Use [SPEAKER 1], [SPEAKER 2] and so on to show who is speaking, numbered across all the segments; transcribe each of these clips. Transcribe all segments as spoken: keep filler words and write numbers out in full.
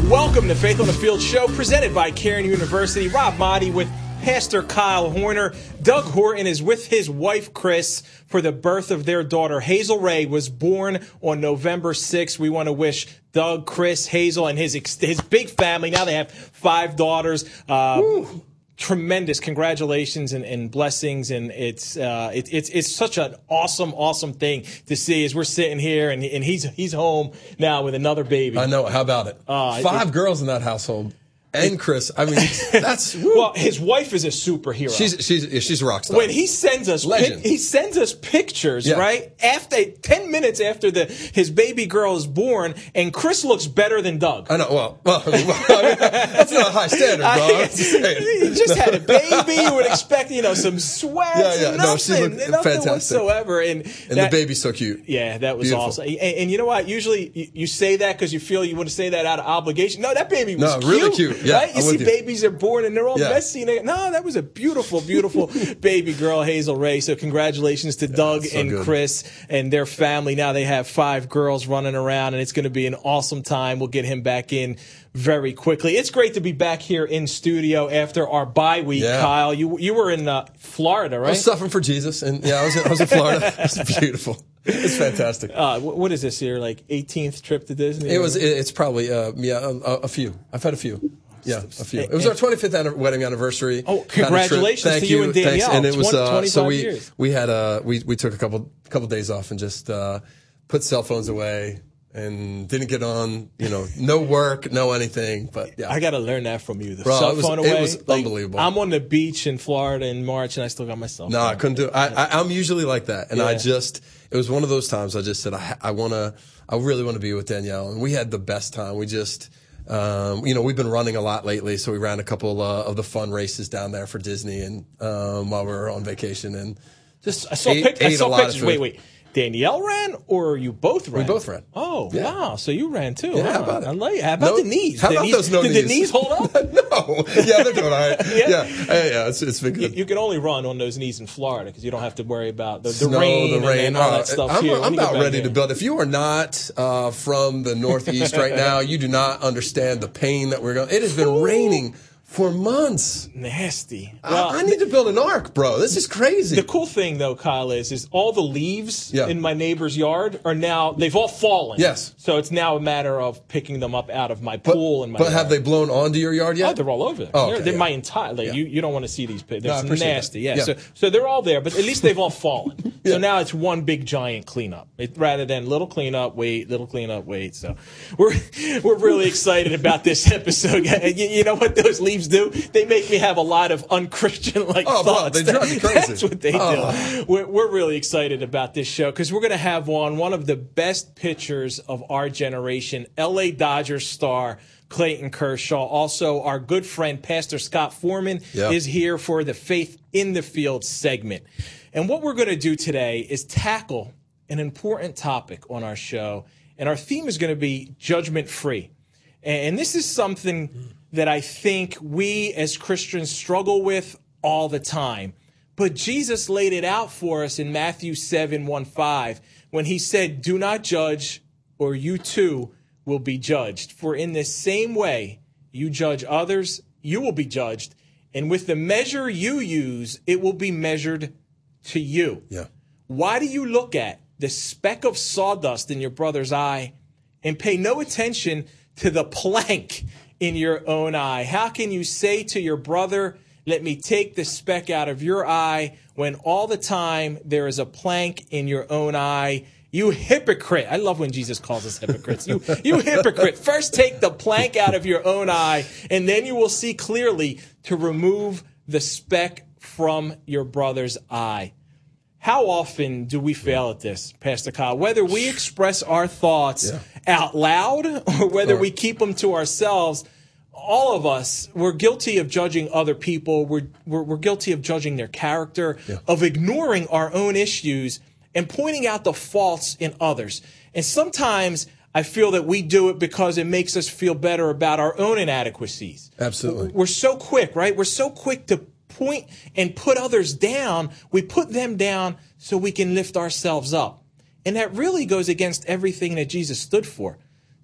[SPEAKER 1] Welcome to Faith on the Field show presented by Cairn University. Rob Motti with Pastor Kyle Horner. Doug Horton is with his wife, Chris, for the birth of their daughter. Hazel Ray was born on November sixth. We want to wish Doug, Chris, Hazel, and his his big family. Now they have five daughters. Uh, tremendous congratulations and, and blessings. And it's, uh, it, it's, it's such an awesome, awesome thing to see as we're sitting here and, and he's, he's home now with another baby.
[SPEAKER 2] I know. How about it?
[SPEAKER 1] Uh,
[SPEAKER 2] Five
[SPEAKER 1] it,
[SPEAKER 2] girls in that household. And Chris, I mean, that's
[SPEAKER 1] well. His wife is a superhero.
[SPEAKER 2] She's she's she's a rock star.
[SPEAKER 1] When he sends us pic, he sends us pictures, yeah. right after ten minutes after the his baby girl is born, and Chris looks better than Doug.
[SPEAKER 2] I know. Well, well, well I mean, that's not a high standard, bro. I,
[SPEAKER 1] he just had a baby. You would expect, you know, some sweat.
[SPEAKER 2] Yeah, yeah.
[SPEAKER 1] Nothing,
[SPEAKER 2] no, she looked
[SPEAKER 1] nothing
[SPEAKER 2] fantastic
[SPEAKER 1] whatsoever. And,
[SPEAKER 2] and
[SPEAKER 1] that,
[SPEAKER 2] the baby's so cute.
[SPEAKER 1] Yeah, that was
[SPEAKER 2] Beautiful.
[SPEAKER 1] awesome. And, and you know what? Usually you, you say that because you feel you want to say that out of obligation. No, that baby was
[SPEAKER 2] no,
[SPEAKER 1] cute.
[SPEAKER 2] really cute. Yeah,
[SPEAKER 1] right? You
[SPEAKER 2] I'm
[SPEAKER 1] see
[SPEAKER 2] with you.
[SPEAKER 1] babies are born and they're all
[SPEAKER 2] yeah.
[SPEAKER 1] messy. And they, no, that was a beautiful, beautiful baby girl, Hazel Ray. So congratulations to Doug
[SPEAKER 2] yeah, so
[SPEAKER 1] and
[SPEAKER 2] good.
[SPEAKER 1] Chris and their family. Now they have five girls running around, and it's going to be an awesome time. We'll get him back in very quickly. It's great to be back here in studio after our bye week,
[SPEAKER 2] yeah.
[SPEAKER 1] Kyle. You you were in uh, Florida, right?
[SPEAKER 2] I was suffering for Jesus, and yeah, I was in, I was in Florida. It's beautiful. It's fantastic.
[SPEAKER 1] Uh, what is this here? Like eighteenth trip to Disney?
[SPEAKER 2] It was. It's probably uh, yeah a, a few. I've had a few. Yeah, a few. It was our twenty-fifth an- wedding anniversary.
[SPEAKER 1] Oh, congratulations
[SPEAKER 2] Thank
[SPEAKER 1] to you, you and Danielle.
[SPEAKER 2] Thanks. And it was
[SPEAKER 1] twenty,
[SPEAKER 2] uh, so we
[SPEAKER 1] years.
[SPEAKER 2] we had uh we we took a couple couple days off and just uh, put cell phones away and didn't get on. You know, no work, no anything. But yeah,
[SPEAKER 1] I got to learn that from you. The
[SPEAKER 2] Bro,
[SPEAKER 1] cell
[SPEAKER 2] it was,
[SPEAKER 1] phone away.
[SPEAKER 2] It was
[SPEAKER 1] like,
[SPEAKER 2] unbelievable.
[SPEAKER 1] I'm on the beach in Florida in March, and I still got my cell phone.
[SPEAKER 2] No, I couldn't do it. I, I, I'm usually like that, and
[SPEAKER 1] yeah.
[SPEAKER 2] I just it was one of those times. I just said I I want to. I really want to be with Danielle, and we had the best time. We just. Um, you know, we've been running a lot lately, so we ran a couple uh, of the fun races down there for Disney, and um, while we were on vacation, and just
[SPEAKER 1] I saw,
[SPEAKER 2] ate,
[SPEAKER 1] pic- I
[SPEAKER 2] ate
[SPEAKER 1] saw
[SPEAKER 2] a lot
[SPEAKER 1] pictures.
[SPEAKER 2] of food.
[SPEAKER 1] Wait, wait, Danielle ran, or you both ran?
[SPEAKER 2] We both ran.
[SPEAKER 1] Oh,
[SPEAKER 2] yeah.
[SPEAKER 1] wow! So you ran too?
[SPEAKER 2] Yeah,
[SPEAKER 1] huh?
[SPEAKER 2] how about it?
[SPEAKER 1] I like it. How about
[SPEAKER 2] no,
[SPEAKER 1] the knees?
[SPEAKER 2] How
[SPEAKER 1] the
[SPEAKER 2] about
[SPEAKER 1] knees,
[SPEAKER 2] those no
[SPEAKER 1] did
[SPEAKER 2] knees?
[SPEAKER 1] the knees hold up?
[SPEAKER 2] No. Yeah, they're doing all right.
[SPEAKER 1] yeah,
[SPEAKER 2] yeah, yeah, yeah. It's it's been good.
[SPEAKER 1] You, you can only run on those knees in Florida because you don't have to worry about the, the
[SPEAKER 2] Snow,
[SPEAKER 1] rain,
[SPEAKER 2] the rain,
[SPEAKER 1] and, and all
[SPEAKER 2] uh,
[SPEAKER 1] that stuff.
[SPEAKER 2] I'm,
[SPEAKER 1] here.
[SPEAKER 2] I'm about ready
[SPEAKER 1] here.
[SPEAKER 2] to build. If you are not uh, from the Northeast right now, you do not understand the pain that we're going. It has been
[SPEAKER 1] Ooh.
[SPEAKER 2] raining for months.
[SPEAKER 1] Nasty. Well,
[SPEAKER 2] I, I need to build an ark, bro. This is crazy.
[SPEAKER 1] The cool thing, though, Kyle, is is all the leaves
[SPEAKER 2] yeah.
[SPEAKER 1] in my neighbor's yard are now, they've all fallen.
[SPEAKER 2] Yes.
[SPEAKER 1] So it's now a matter of picking them up out of my
[SPEAKER 2] but,
[SPEAKER 1] pool and my
[SPEAKER 2] But
[SPEAKER 1] yard.
[SPEAKER 2] have they blown onto your yard yet?
[SPEAKER 1] Oh, they're all over there.
[SPEAKER 2] Oh,
[SPEAKER 1] they're,
[SPEAKER 2] okay,
[SPEAKER 1] they're
[SPEAKER 2] yeah.
[SPEAKER 1] my entire, like,
[SPEAKER 2] yeah.
[SPEAKER 1] you, you don't want to see these pictures.
[SPEAKER 2] No, I
[SPEAKER 1] It's
[SPEAKER 2] appreciate
[SPEAKER 1] nasty.
[SPEAKER 2] that.
[SPEAKER 1] Yeah.
[SPEAKER 2] Yeah.
[SPEAKER 1] So, so they're all there, but at least they've all fallen.
[SPEAKER 2] yeah.
[SPEAKER 1] So now it's one big giant cleanup it, rather than little cleanup, wait, little cleanup, wait. So we're, we're really excited about this episode. you, you know what those leaves do? They make me have a lot of unchristian like
[SPEAKER 2] oh,
[SPEAKER 1] thoughts.
[SPEAKER 2] Bro, they drive me crazy.
[SPEAKER 1] That's what they
[SPEAKER 2] oh.
[SPEAKER 1] do. We're, we're really excited about this show because we're going to have on one of the best pitchers of our generation, L A Dodgers star Clayton Kershaw. Also, our good friend Pastor Scott Foreman
[SPEAKER 2] yep.
[SPEAKER 1] is here for the Faith in the Field segment. And what we're going to do today is tackle an important topic on our show, and our theme is going to be judgment free. And this is something that I think we as Christians struggle with all the time. But Jesus laid it out for us in Matthew seven, one, five, when he said, "Do not judge, or you too will be judged. For in the same way you judge others, you will be judged. And with the measure you use, it will be measured to you."
[SPEAKER 2] Yeah.
[SPEAKER 1] Why do you look at the speck of sawdust in your brother's eye and pay no attention to the plank in your own eye? How can you say to your brother, "Let me take the speck out of your eye," when all the time there is a plank in your own eye? You hypocrite. I love when Jesus calls us hypocrites. You, you hypocrite. First take the plank out of your own eye, and then you will see clearly to remove the speck from your brother's eye. How often do we fail at this, Pastor Kyle? Whether we express our thoughts
[SPEAKER 2] yeah.
[SPEAKER 1] out loud or whether
[SPEAKER 2] or,
[SPEAKER 1] we keep them to ourselves, all of us, we're guilty of judging other people. We're, we're, we're guilty of judging their character,
[SPEAKER 2] yeah.
[SPEAKER 1] of ignoring our own issues and pointing out the faults in others. And sometimes I feel that we do it because it makes us feel better about our own inadequacies.
[SPEAKER 2] Absolutely.
[SPEAKER 1] We're so quick, right? We're so quick to point and put others down. We put them down so we can lift ourselves up. And that really goes against everything that Jesus stood for.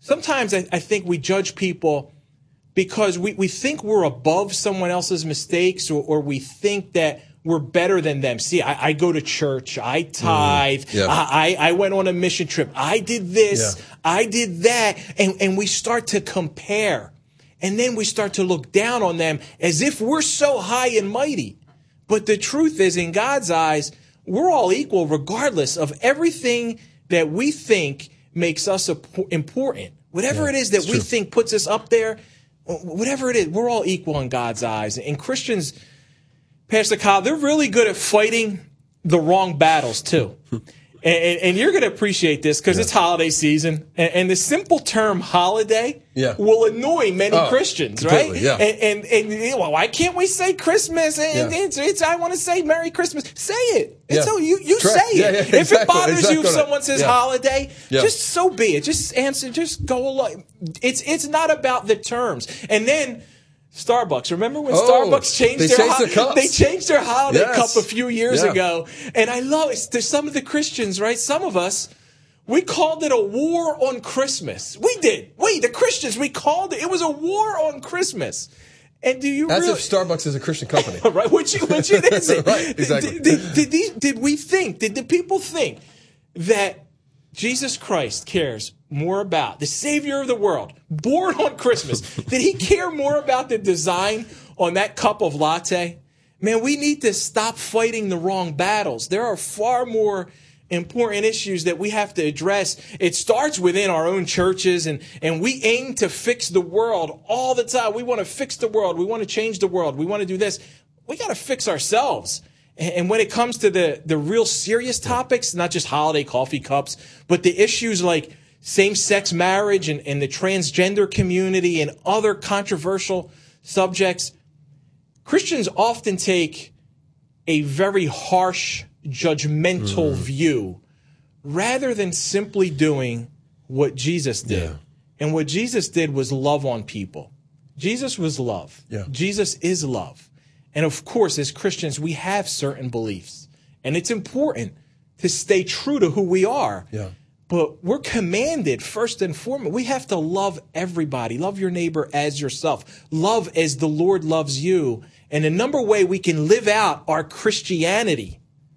[SPEAKER 1] sometimes I, I think we judge people because we, we think we're above someone else's mistakes, or, or we think that we're better than them. See, I, I go to church, I tithe,
[SPEAKER 2] mm, yeah.
[SPEAKER 1] I, I went on a mission trip, I did this, yeah. I did that, and, and we start to compare. And then we start to look down on them as if we're so high and mighty. But the truth is, in God's eyes, we're all equal regardless of everything that we think makes us important. Whatever
[SPEAKER 2] yeah,
[SPEAKER 1] it is that we
[SPEAKER 2] true.
[SPEAKER 1] think puts us up there, whatever it is, we're all equal in God's eyes. And Christians, Pastor Kyle, they're really good at fighting the wrong battles too. And, and you're going to appreciate this because yeah. it's holiday season. And, and the simple term holiday
[SPEAKER 2] yeah.
[SPEAKER 1] will annoy many
[SPEAKER 2] oh,
[SPEAKER 1] Christians, right?
[SPEAKER 2] Yeah.
[SPEAKER 1] And, and, and well, why can't we say Christmas? And
[SPEAKER 2] yeah.
[SPEAKER 1] it's, it's, I want to say Merry Christmas. Say it. It's
[SPEAKER 2] yeah.
[SPEAKER 1] so you, you say it.
[SPEAKER 2] Yeah, yeah, exactly,
[SPEAKER 1] if it bothers
[SPEAKER 2] exactly.
[SPEAKER 1] you if someone says
[SPEAKER 2] yeah.
[SPEAKER 1] holiday,
[SPEAKER 2] yeah.
[SPEAKER 1] just so be it. Just answer. Just go along. It's, it's not about the terms. And then Starbucks. Remember when
[SPEAKER 2] oh,
[SPEAKER 1] Starbucks changed
[SPEAKER 2] they
[SPEAKER 1] their
[SPEAKER 2] changed
[SPEAKER 1] ho-
[SPEAKER 2] their cups.
[SPEAKER 1] They changed their holiday
[SPEAKER 2] yes.
[SPEAKER 1] cup a few years
[SPEAKER 2] yeah.
[SPEAKER 1] ago, and I love it. There's some of the Christians, right? Some of us, we called it a war on Christmas. We did. We, the Christians, we called it. It was a war on Christmas. And do you
[SPEAKER 2] As
[SPEAKER 1] really,
[SPEAKER 2] if Starbucks is a Christian company,
[SPEAKER 1] right? Which, which it isn't.
[SPEAKER 2] right? Exactly.
[SPEAKER 1] Did, did, did, these, did we think? Did the people think that Jesus Christ cares more about the Savior of the world, born on Christmas? Did he care more about the design on that cup of latte? Man, we need to stop fighting the wrong battles. There are far more important issues that we have to address. It starts within our own churches, and, and we aim to fix the world all the time. We want to fix the world. We want to change the world. We want to do this. We got to fix ourselves. And when it comes to the, the real serious topics, not just holiday coffee cups, but the issues like same-sex marriage and, and the transgender community and other controversial subjects, Christians often take a very harsh, judgmental mm. view rather than simply doing what Jesus did.
[SPEAKER 2] Yeah.
[SPEAKER 1] And what Jesus did was love on people. Jesus was love.
[SPEAKER 2] Yeah.
[SPEAKER 1] Jesus is love. And of course, as Christians, we have certain beliefs. And it's important to stay true to who we are.
[SPEAKER 2] Yeah.
[SPEAKER 1] But we're commanded, first and foremost, we have to love everybody. Love your neighbor as yourself. Love as the Lord loves you. And the number one way we can live out our Christianity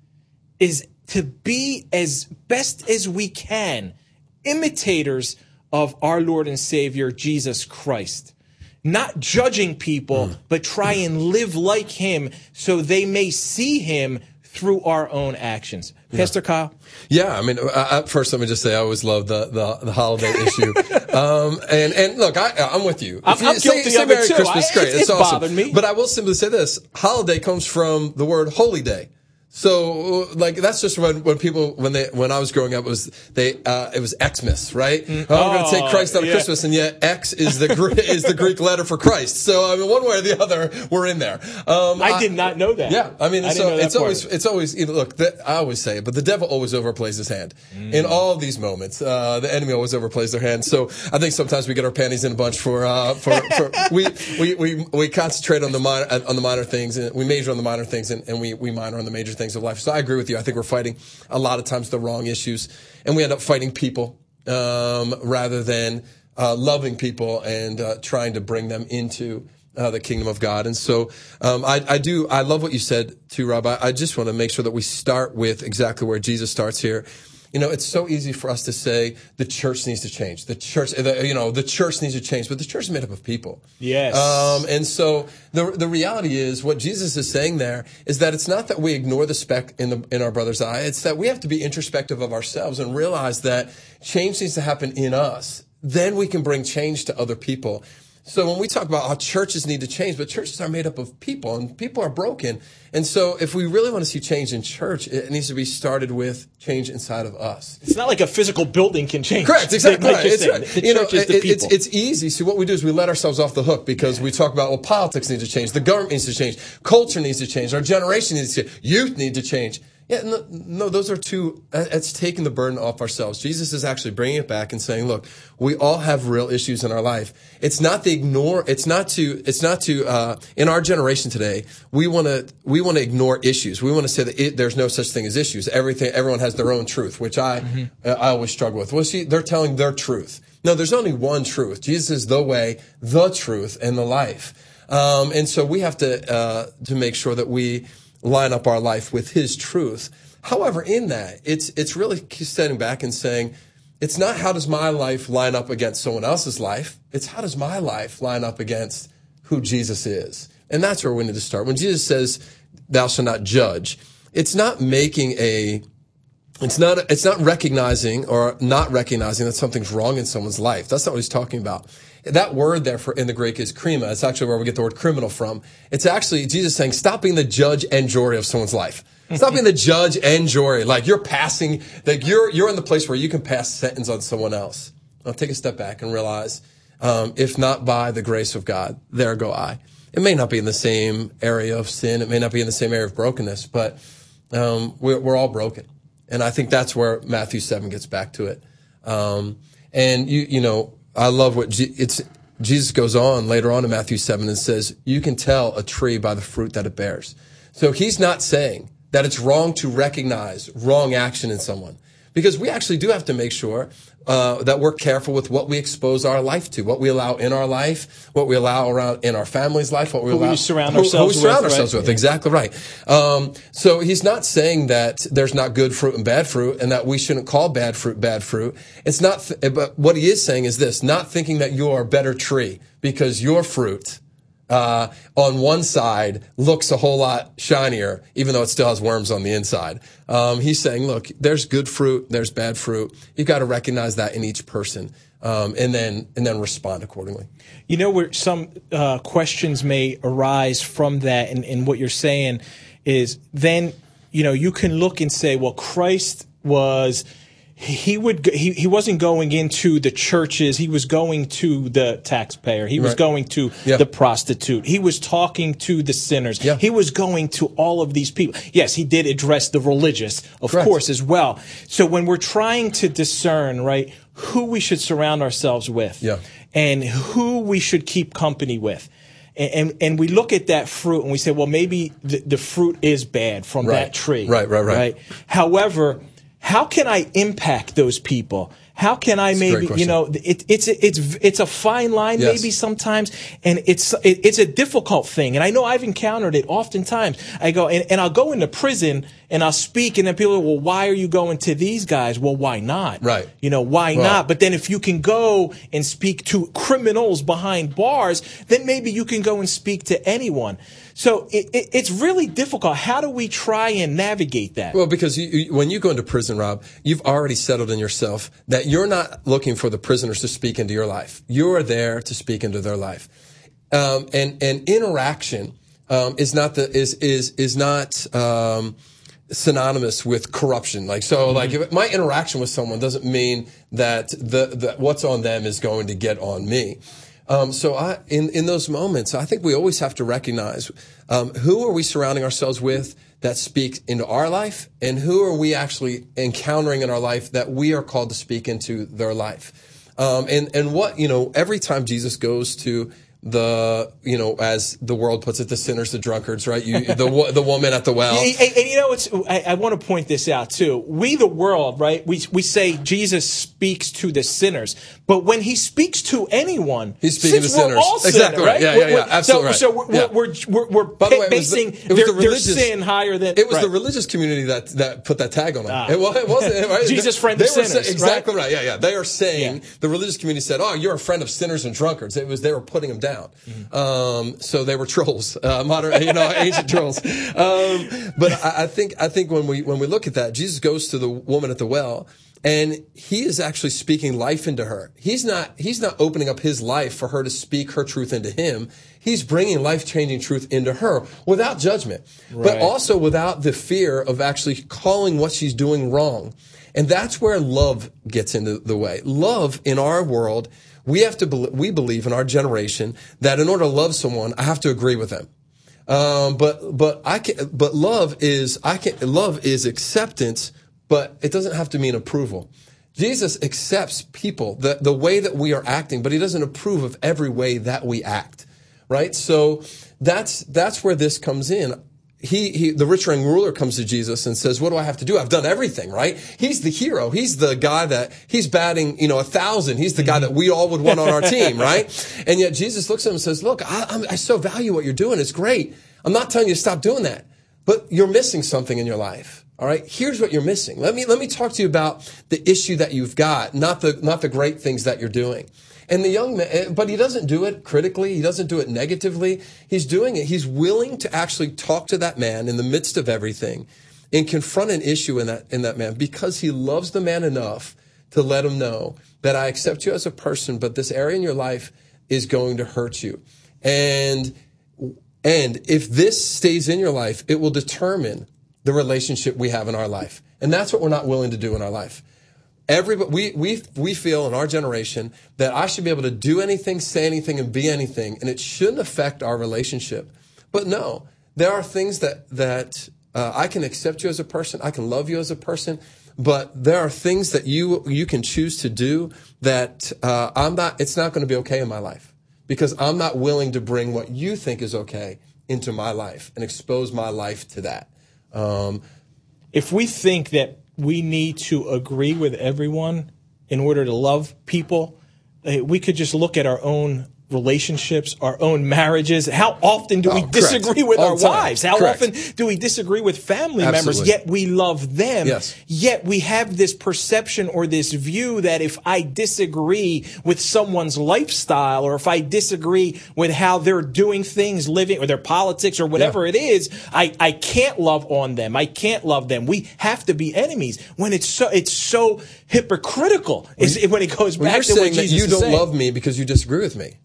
[SPEAKER 1] is to be as best as we can imitators of our Lord and Savior, Jesus Christ. Not judging people, mm. but try and live like him so they may see him through our own actions. Yeah. Pastor Kyle?
[SPEAKER 2] Yeah, I mean, I, I, first let me just say I always love the, the, the holiday issue. Um, and, and look, I, I'm with you.
[SPEAKER 1] I'm,
[SPEAKER 2] you
[SPEAKER 1] I'm
[SPEAKER 2] say,
[SPEAKER 1] guilty
[SPEAKER 2] say
[SPEAKER 1] of
[SPEAKER 2] Merry
[SPEAKER 1] it too.
[SPEAKER 2] Christmas,
[SPEAKER 1] I,
[SPEAKER 2] great.
[SPEAKER 1] It's,
[SPEAKER 2] it's
[SPEAKER 1] it's
[SPEAKER 2] awesome.
[SPEAKER 1] bothered me.
[SPEAKER 2] But I will simply say this. Holiday comes from the word holy day. So, like, that's just when, when people, when they, when I was growing up, it was, they, uh, it was Xmas, right? Mm. Oh, I'm going to take Christ out of
[SPEAKER 1] yeah.
[SPEAKER 2] Christmas, and yet X is the, is the Greek letter for Christ. So, I mean, one way or the other, we're in there. Um,
[SPEAKER 1] I did not know that.
[SPEAKER 2] Yeah. I mean,
[SPEAKER 1] I
[SPEAKER 2] so it's
[SPEAKER 1] part.
[SPEAKER 2] always, it's always, you know, look, the, I always say it, but the devil always overplays his hand. Mm. In all of these moments, uh, the enemy always overplays their hand. So, I think sometimes we get our panties in a bunch for, uh, for, for we, we, we, we concentrate on the minor, on the minor things, and we major on the minor things, and, and we, we minor on the major things of life. So, I agree with you. I think we're fighting a lot of times the wrong issues, and we end up fighting people um, rather than uh, loving people and uh, trying to bring them into uh, the kingdom of God. And so um, I, I do, I love what you said too, Rob. I, I just want to make sure that we start with exactly where Jesus starts here. You know, it's so easy for us to say the church needs to change. The church, the, you know, the church needs to change, but the church is made up of people.
[SPEAKER 1] Yes.
[SPEAKER 2] Um, and so the the reality is, what Jesus is saying there is that it's not that we ignore the speck in the in our brother's eye. It's that we have to be introspective of ourselves and realize that change needs to happen in us. Then we can bring change to other people. So when we talk about how churches need to change, but churches are made up of people, and people are broken. And so if we really want to see change in church, it needs to be started with change inside of us.
[SPEAKER 1] It's not like a physical building can change.
[SPEAKER 2] Correct, exactly.
[SPEAKER 1] Like
[SPEAKER 2] right. It's right.
[SPEAKER 1] The
[SPEAKER 2] you know,
[SPEAKER 1] church is the
[SPEAKER 2] it,
[SPEAKER 1] people.
[SPEAKER 2] It's, it's easy. See, what we do is we let ourselves off the hook because we talk about, well, politics needs to change, the government needs to change, culture needs to change, our generation needs to change, youth need to change. Yeah, no, no, those are two, it's taking the burden off ourselves. Jesus is actually bringing it back and saying, look, we all have real issues in our life. It's not to ignore, it's not to, it's not to, uh, in our generation today, we want to, we want to ignore issues. We want to say that it, there's no such thing as issues. Everything, everyone has their own truth, which I, mm-hmm. uh, I always struggle with. Well, see, they're telling their truth. No, there's only one truth. Jesus is the way, the truth, and the life. Um, and so we have to, uh, to make sure that we line up our life with his truth. However, in that, it's it's really standing back and saying, it's not how does my life line up against someone else's life. It's how does my life line up against who Jesus is. And that's where we need to start. When Jesus says, thou shalt not judge, it's not making a, it's not, it's not recognizing or not recognizing that something's wrong in someone's life. That's not what he's talking about. That word there for in the Greek is krima. It's actually where we get the word criminal from. It's actually Jesus saying, stop being the judge and jury of someone's life. Stop being the judge and jury. Like you're passing, like you're, you're in the place where you can pass sentence on someone else. Now take a step back and realize, um, if not by the grace of God, there go I. It may not be in the same area of sin. It may not be in the same area of brokenness, but, um, we're, we're all broken. And I think that's where Matthew seven gets back to it. Um, and you, you know, I love what G- it's, Jesus goes on later on in Matthew seven and says, you can tell a tree by the fruit that it bears. So he's not saying that it's wrong to recognize wrong action in someone, because we actually do have to make sure uh, that we're careful with what we expose our life to, what we allow in our life, what we allow around in our family's life, what we
[SPEAKER 1] who
[SPEAKER 2] allow
[SPEAKER 1] we surround
[SPEAKER 2] who,
[SPEAKER 1] ourselves
[SPEAKER 2] who we surround
[SPEAKER 1] with,
[SPEAKER 2] ourselves
[SPEAKER 1] right?
[SPEAKER 2] with.
[SPEAKER 1] Yeah.
[SPEAKER 2] Exactly right. Um, so he's not saying that there's not good fruit and bad fruit, and that we shouldn't call bad fruit bad fruit. It's not. Th- but what he is saying is this: not thinking that you are a better tree because your fruit Uh, on one side looks a whole lot shinier, even though it still has worms on the inside. Um, he's saying, look, there's good fruit, there's bad fruit. You've got to recognize that in each person, um, and then and then respond accordingly.
[SPEAKER 1] You know, where some uh, questions may arise from that, and, and what you're saying is then, you know, you can look and say, well, Christ was... He would. He, he wasn't going into the churches. He was going to the taxpayer. He was
[SPEAKER 2] Right.
[SPEAKER 1] going to
[SPEAKER 2] Yeah.
[SPEAKER 1] the prostitute. He was talking to the sinners.
[SPEAKER 2] Yeah.
[SPEAKER 1] He was going to all of these people. Yes, he did address the religious, of
[SPEAKER 2] Correct.
[SPEAKER 1] course, as well. So when we're trying to discern, right, who we should surround ourselves with,
[SPEAKER 2] Yeah.
[SPEAKER 1] and who we should keep company with. And, and and we look at that fruit and we say, well, maybe the, the fruit is bad from
[SPEAKER 2] Right.
[SPEAKER 1] that tree.
[SPEAKER 2] Right, right, right.
[SPEAKER 1] Right. However, how can I impact those people? How can I
[SPEAKER 2] That's a
[SPEAKER 1] maybe,
[SPEAKER 2] great
[SPEAKER 1] you
[SPEAKER 2] question.
[SPEAKER 1] know, it, it's it's it's a fine line
[SPEAKER 2] Yes.
[SPEAKER 1] maybe sometimes, and it's it, it's a difficult thing. And I know I've encountered it oftentimes. I go and, and I'll go into prison and I'll speak, and then people are, well, why are you going to these guys? Well, why not?
[SPEAKER 2] Right.
[SPEAKER 1] You know, why
[SPEAKER 2] Well,
[SPEAKER 1] not? But then if you can go and speak to criminals behind bars, then maybe you can go and speak to anyone. So it, it, it's really difficult. How do we try and navigate that?
[SPEAKER 2] Well, because you, you, when you go into prison, Rob, you've already settled in yourself that you're not looking for the prisoners to speak into your life. You are there to speak into their life, um, and and interaction um, is not the is is is not. Um, synonymous with corruption. Like, so, like, if my interaction with someone doesn't mean that the, the what's on them is going to get on me. Um, so I, in, in those moments, I think we always have to recognize, um, who are we surrounding ourselves with that speak into our life, and who are we actually encountering in our life that we are called to speak into their life. Um, and, and what, you know, every time Jesus goes to the, you know, as the world puts it, the sinners, the drunkards, right? You, the the woman at the well.
[SPEAKER 1] And, and, and you know, it's, I, I want to point this out too. We, the world, right? We we say Jesus speaks to the sinners, but when he speaks to anyone,
[SPEAKER 2] he's speaking to
[SPEAKER 1] since we're
[SPEAKER 2] sinners.
[SPEAKER 1] all sinners,
[SPEAKER 2] Exactly right.
[SPEAKER 1] right?
[SPEAKER 2] Yeah, yeah,
[SPEAKER 1] We're-
[SPEAKER 2] yeah.
[SPEAKER 1] we're-
[SPEAKER 2] Absolutely
[SPEAKER 1] so,
[SPEAKER 2] right.
[SPEAKER 1] So we're
[SPEAKER 2] Yeah.
[SPEAKER 1] we're we're, we're
[SPEAKER 2] By the way, it was the-
[SPEAKER 1] basing
[SPEAKER 2] it was
[SPEAKER 1] their,
[SPEAKER 2] the
[SPEAKER 1] their
[SPEAKER 2] religious-
[SPEAKER 1] sin higher than
[SPEAKER 2] It was
[SPEAKER 1] right.
[SPEAKER 2] the religious community that, that put that tag on them.
[SPEAKER 1] Ah.
[SPEAKER 2] It, was, it wasn't right?
[SPEAKER 1] Jesus, friend
[SPEAKER 2] they
[SPEAKER 1] of
[SPEAKER 2] were
[SPEAKER 1] sinners,
[SPEAKER 2] Say, exactly
[SPEAKER 1] right?
[SPEAKER 2] right. Yeah, yeah. They are saying,
[SPEAKER 1] Yeah.
[SPEAKER 2] the religious community said, "Oh, you're a friend of sinners and drunkards." It was they were putting them down. Mm-hmm. Um, so they were trolls, uh, modern, you know, ancient trolls. Um, but I, I think I think when we when we look at that, Jesus goes to the woman at the well, and he is actually speaking life into her. He's not he's not opening up his life for her to speak her truth into him. He's bringing life-changing truth into her without judgment,
[SPEAKER 1] Right.
[SPEAKER 2] but also without the fear of actually calling what she's doing wrong. And that's where love gets into the way. Love in our world, we have to, we believe in our generation that in order to love someone, I have to agree with them. Um, but but I can. But love is I can. Love is acceptance, but it doesn't have to mean approval. Jesus accepts people, the the way that we are acting, but he doesn't approve of every way that we act. Right. So that's that's where this comes in. He, he, the rich young ruler comes to Jesus and says, what do I have to do? I've done everything, right? He's the hero. He's the guy that, he's batting, you know, a thousand. He's the guy that we all would want on our team, right? And yet Jesus looks at him and says, look, I, I'm, I so value what you're doing. It's great. I'm not telling you to stop doing that, but you're missing something in your life. All right. Here's what you're missing. Let me, let me talk to you about the issue that you've got, not the, not the great things that you're doing. And the young man, but he doesn't do it critically. He doesn't do it negatively. He's doing it. He's willing to actually talk to that man in the midst of everything and confront an issue in that, in that man because he loves the man enough to let him know that I accept you as a person, but this area in your life is going to hurt you. And, and if this stays in your life, it will determine the relationship we have in our life. And that's what we're not willing to do in our life. Everybody, we, we, we feel in our generation that I should be able to do anything, say anything, and be anything, and it shouldn't affect our relationship. But no, there are things that, that, uh, I can accept you as a person. I can love you as a person, but there are things that you, you can choose to do that, uh, I'm not, it's not going to be okay in my life because I'm not willing to bring what you think is okay into my life and expose my life to that. Um,
[SPEAKER 1] if we think that we need to agree with everyone in order to love people, we could just look at our own relationships, our own marriages. How often do we
[SPEAKER 2] oh,
[SPEAKER 1] disagree with
[SPEAKER 2] All
[SPEAKER 1] our wives? How
[SPEAKER 2] correct.
[SPEAKER 1] often do we disagree with family
[SPEAKER 2] Absolutely.
[SPEAKER 1] members, yet we love them?
[SPEAKER 2] Yes.
[SPEAKER 1] Yet we have this perception or this view that if I disagree with someone's lifestyle or if I disagree with how they're doing things, living, or their politics or whatever
[SPEAKER 2] yeah.
[SPEAKER 1] it is, I, I can't love on them. I can't love them. We have to be enemies when it's so, it's so hypocritical is when it goes
[SPEAKER 2] well,
[SPEAKER 1] back to
[SPEAKER 2] you're
[SPEAKER 1] what
[SPEAKER 2] saying
[SPEAKER 1] Jesus
[SPEAKER 2] that you
[SPEAKER 1] is
[SPEAKER 2] don't
[SPEAKER 1] saying.
[SPEAKER 2] love me because you disagree with me.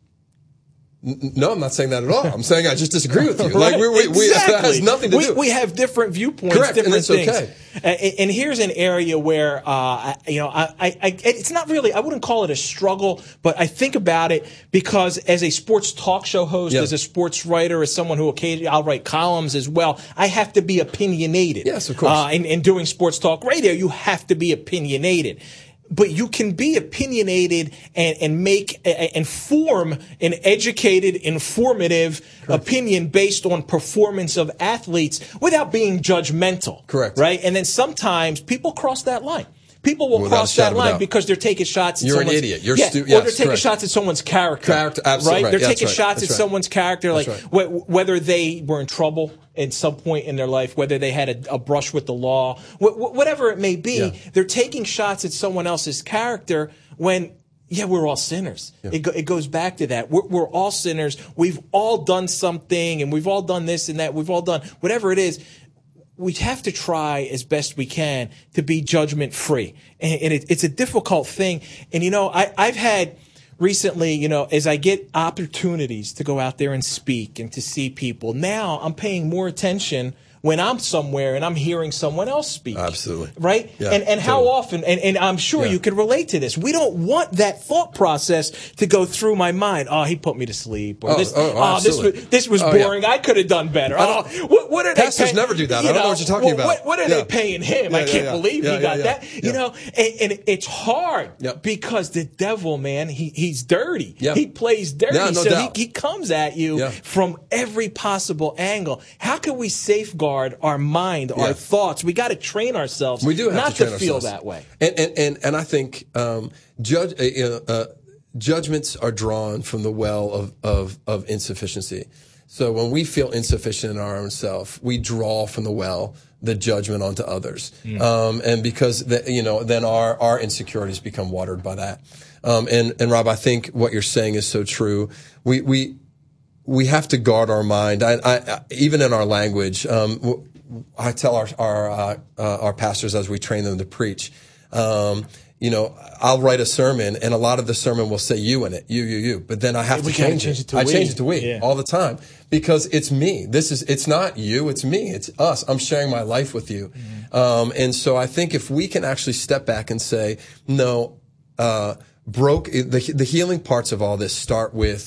[SPEAKER 2] No, I'm not saying that at all. I'm saying I just disagree with you. Like we, we, we
[SPEAKER 1] exactly.
[SPEAKER 2] That has nothing to
[SPEAKER 1] we,
[SPEAKER 2] do.
[SPEAKER 1] We have different viewpoints,
[SPEAKER 2] Correct,
[SPEAKER 1] different
[SPEAKER 2] and it's
[SPEAKER 1] things.
[SPEAKER 2] okay.
[SPEAKER 1] And, and here's an area where, uh, you know, I, I, I, it's not really, I wouldn't call it a struggle, but I think about it because as a sports talk show host,
[SPEAKER 2] yeah.
[SPEAKER 1] as a sports writer, as someone who occasionally, I'll write columns as well, I have to be opinionated.
[SPEAKER 2] Yes, of course.
[SPEAKER 1] Uh, and, and doing sports talk radio, you have to be opinionated. But you can be opinionated and, and make and form an educated, informative Correct. Opinion based on performance of athletes without being judgmental.
[SPEAKER 2] Correct.
[SPEAKER 1] Right? And then sometimes people cross that line. People will
[SPEAKER 2] Without
[SPEAKER 1] cross that line
[SPEAKER 2] doubt.
[SPEAKER 1] because they're taking shots at
[SPEAKER 2] You're
[SPEAKER 1] someone's...
[SPEAKER 2] an idiot. You're
[SPEAKER 1] yeah,
[SPEAKER 2] stu-
[SPEAKER 1] or
[SPEAKER 2] yes,
[SPEAKER 1] they're taking
[SPEAKER 2] correct.
[SPEAKER 1] shots at someone's character.
[SPEAKER 2] Character, absolutely
[SPEAKER 1] right?
[SPEAKER 2] right.
[SPEAKER 1] They're
[SPEAKER 2] Yeah,
[SPEAKER 1] taking
[SPEAKER 2] that's right.
[SPEAKER 1] shots
[SPEAKER 2] That's
[SPEAKER 1] at
[SPEAKER 2] right.
[SPEAKER 1] someone's character, like
[SPEAKER 2] That's right.
[SPEAKER 1] wh- whether they were in trouble at some point in their life, whether they had a, a brush with the law, wh- wh- whatever it may be,
[SPEAKER 2] Yeah.
[SPEAKER 1] they're taking shots at someone else's character when... Yeah, we're all sinners. Yeah. It, go, it goes back to that. We're, we're all sinners. We've all done something, and we've all done this and that. We've all done whatever it is. We have to try as best we can to be judgment free, and, and it, it's a difficult thing. And you know, I, I've had recently, you know, as I get opportunities to go out there and speak and to see people, now I'm paying more attention when I'm somewhere and I'm hearing someone else speak.
[SPEAKER 2] Absolutely.
[SPEAKER 1] Right?
[SPEAKER 2] Yeah,
[SPEAKER 1] and and how
[SPEAKER 2] totally.
[SPEAKER 1] often, and, and I'm sure
[SPEAKER 2] Yeah.
[SPEAKER 1] you can relate to this, we don't want that thought process to go through my mind. Oh, he put me to sleep. Or
[SPEAKER 2] Oh,
[SPEAKER 1] this,
[SPEAKER 2] oh,
[SPEAKER 1] oh, this
[SPEAKER 2] absolutely.
[SPEAKER 1] was, this was
[SPEAKER 2] Oh, yeah.
[SPEAKER 1] boring. I could have done better.
[SPEAKER 2] I
[SPEAKER 1] Oh,
[SPEAKER 2] don't-
[SPEAKER 1] what, what are they
[SPEAKER 2] Pastors
[SPEAKER 1] pay-
[SPEAKER 2] never do that.
[SPEAKER 1] you
[SPEAKER 2] I don't know what you're talking
[SPEAKER 1] well,
[SPEAKER 2] about.
[SPEAKER 1] What, what are
[SPEAKER 2] Yeah.
[SPEAKER 1] they paying him?
[SPEAKER 2] Yeah,
[SPEAKER 1] I
[SPEAKER 2] yeah,
[SPEAKER 1] can't
[SPEAKER 2] yeah.
[SPEAKER 1] believe
[SPEAKER 2] Yeah,
[SPEAKER 1] he
[SPEAKER 2] yeah,
[SPEAKER 1] got
[SPEAKER 2] yeah.
[SPEAKER 1] that. You
[SPEAKER 2] Yeah.
[SPEAKER 1] know, and, and it's hard
[SPEAKER 2] Yep.
[SPEAKER 1] because the devil, man, he, he's dirty.
[SPEAKER 2] Yep.
[SPEAKER 1] He plays dirty.
[SPEAKER 2] Yeah, no
[SPEAKER 1] so
[SPEAKER 2] doubt.
[SPEAKER 1] he, he comes at you
[SPEAKER 2] Yeah.
[SPEAKER 1] from every possible angle. How can we safeguard our mind, our
[SPEAKER 2] Yeah.
[SPEAKER 1] thoughts? We got to train ourselves
[SPEAKER 2] We do have
[SPEAKER 1] not
[SPEAKER 2] to, train
[SPEAKER 1] to feel
[SPEAKER 2] ourselves.
[SPEAKER 1] that way.
[SPEAKER 2] And and and, and I think um, judge uh, you know, uh, judgments are drawn from the well of, of of insufficiency. So when we feel insufficient in our own self, we draw from the well the judgment onto others, mm. um, and because the, you know, then our our insecurities become watered by that. Um, and and Rob, I think what you're saying is so true. We we we have to guard our mind. I, I, even in our language. Um, I tell our our uh, uh, our pastors as we train them to preach, um, you know, I'll write a sermon, and a lot of the sermon will say "you" in it, you, you, you. But then I have
[SPEAKER 1] we
[SPEAKER 2] to change,
[SPEAKER 1] change
[SPEAKER 2] it.
[SPEAKER 1] it to
[SPEAKER 2] I
[SPEAKER 1] we.
[SPEAKER 2] change it to "we"
[SPEAKER 1] Yeah.
[SPEAKER 2] all the time because it's me. This is it's not you, it's me, it's us. I'm sharing my life with you, mm-hmm. um, and so I think if we can actually step back and say, no, uh, broke the the healing parts of all this start with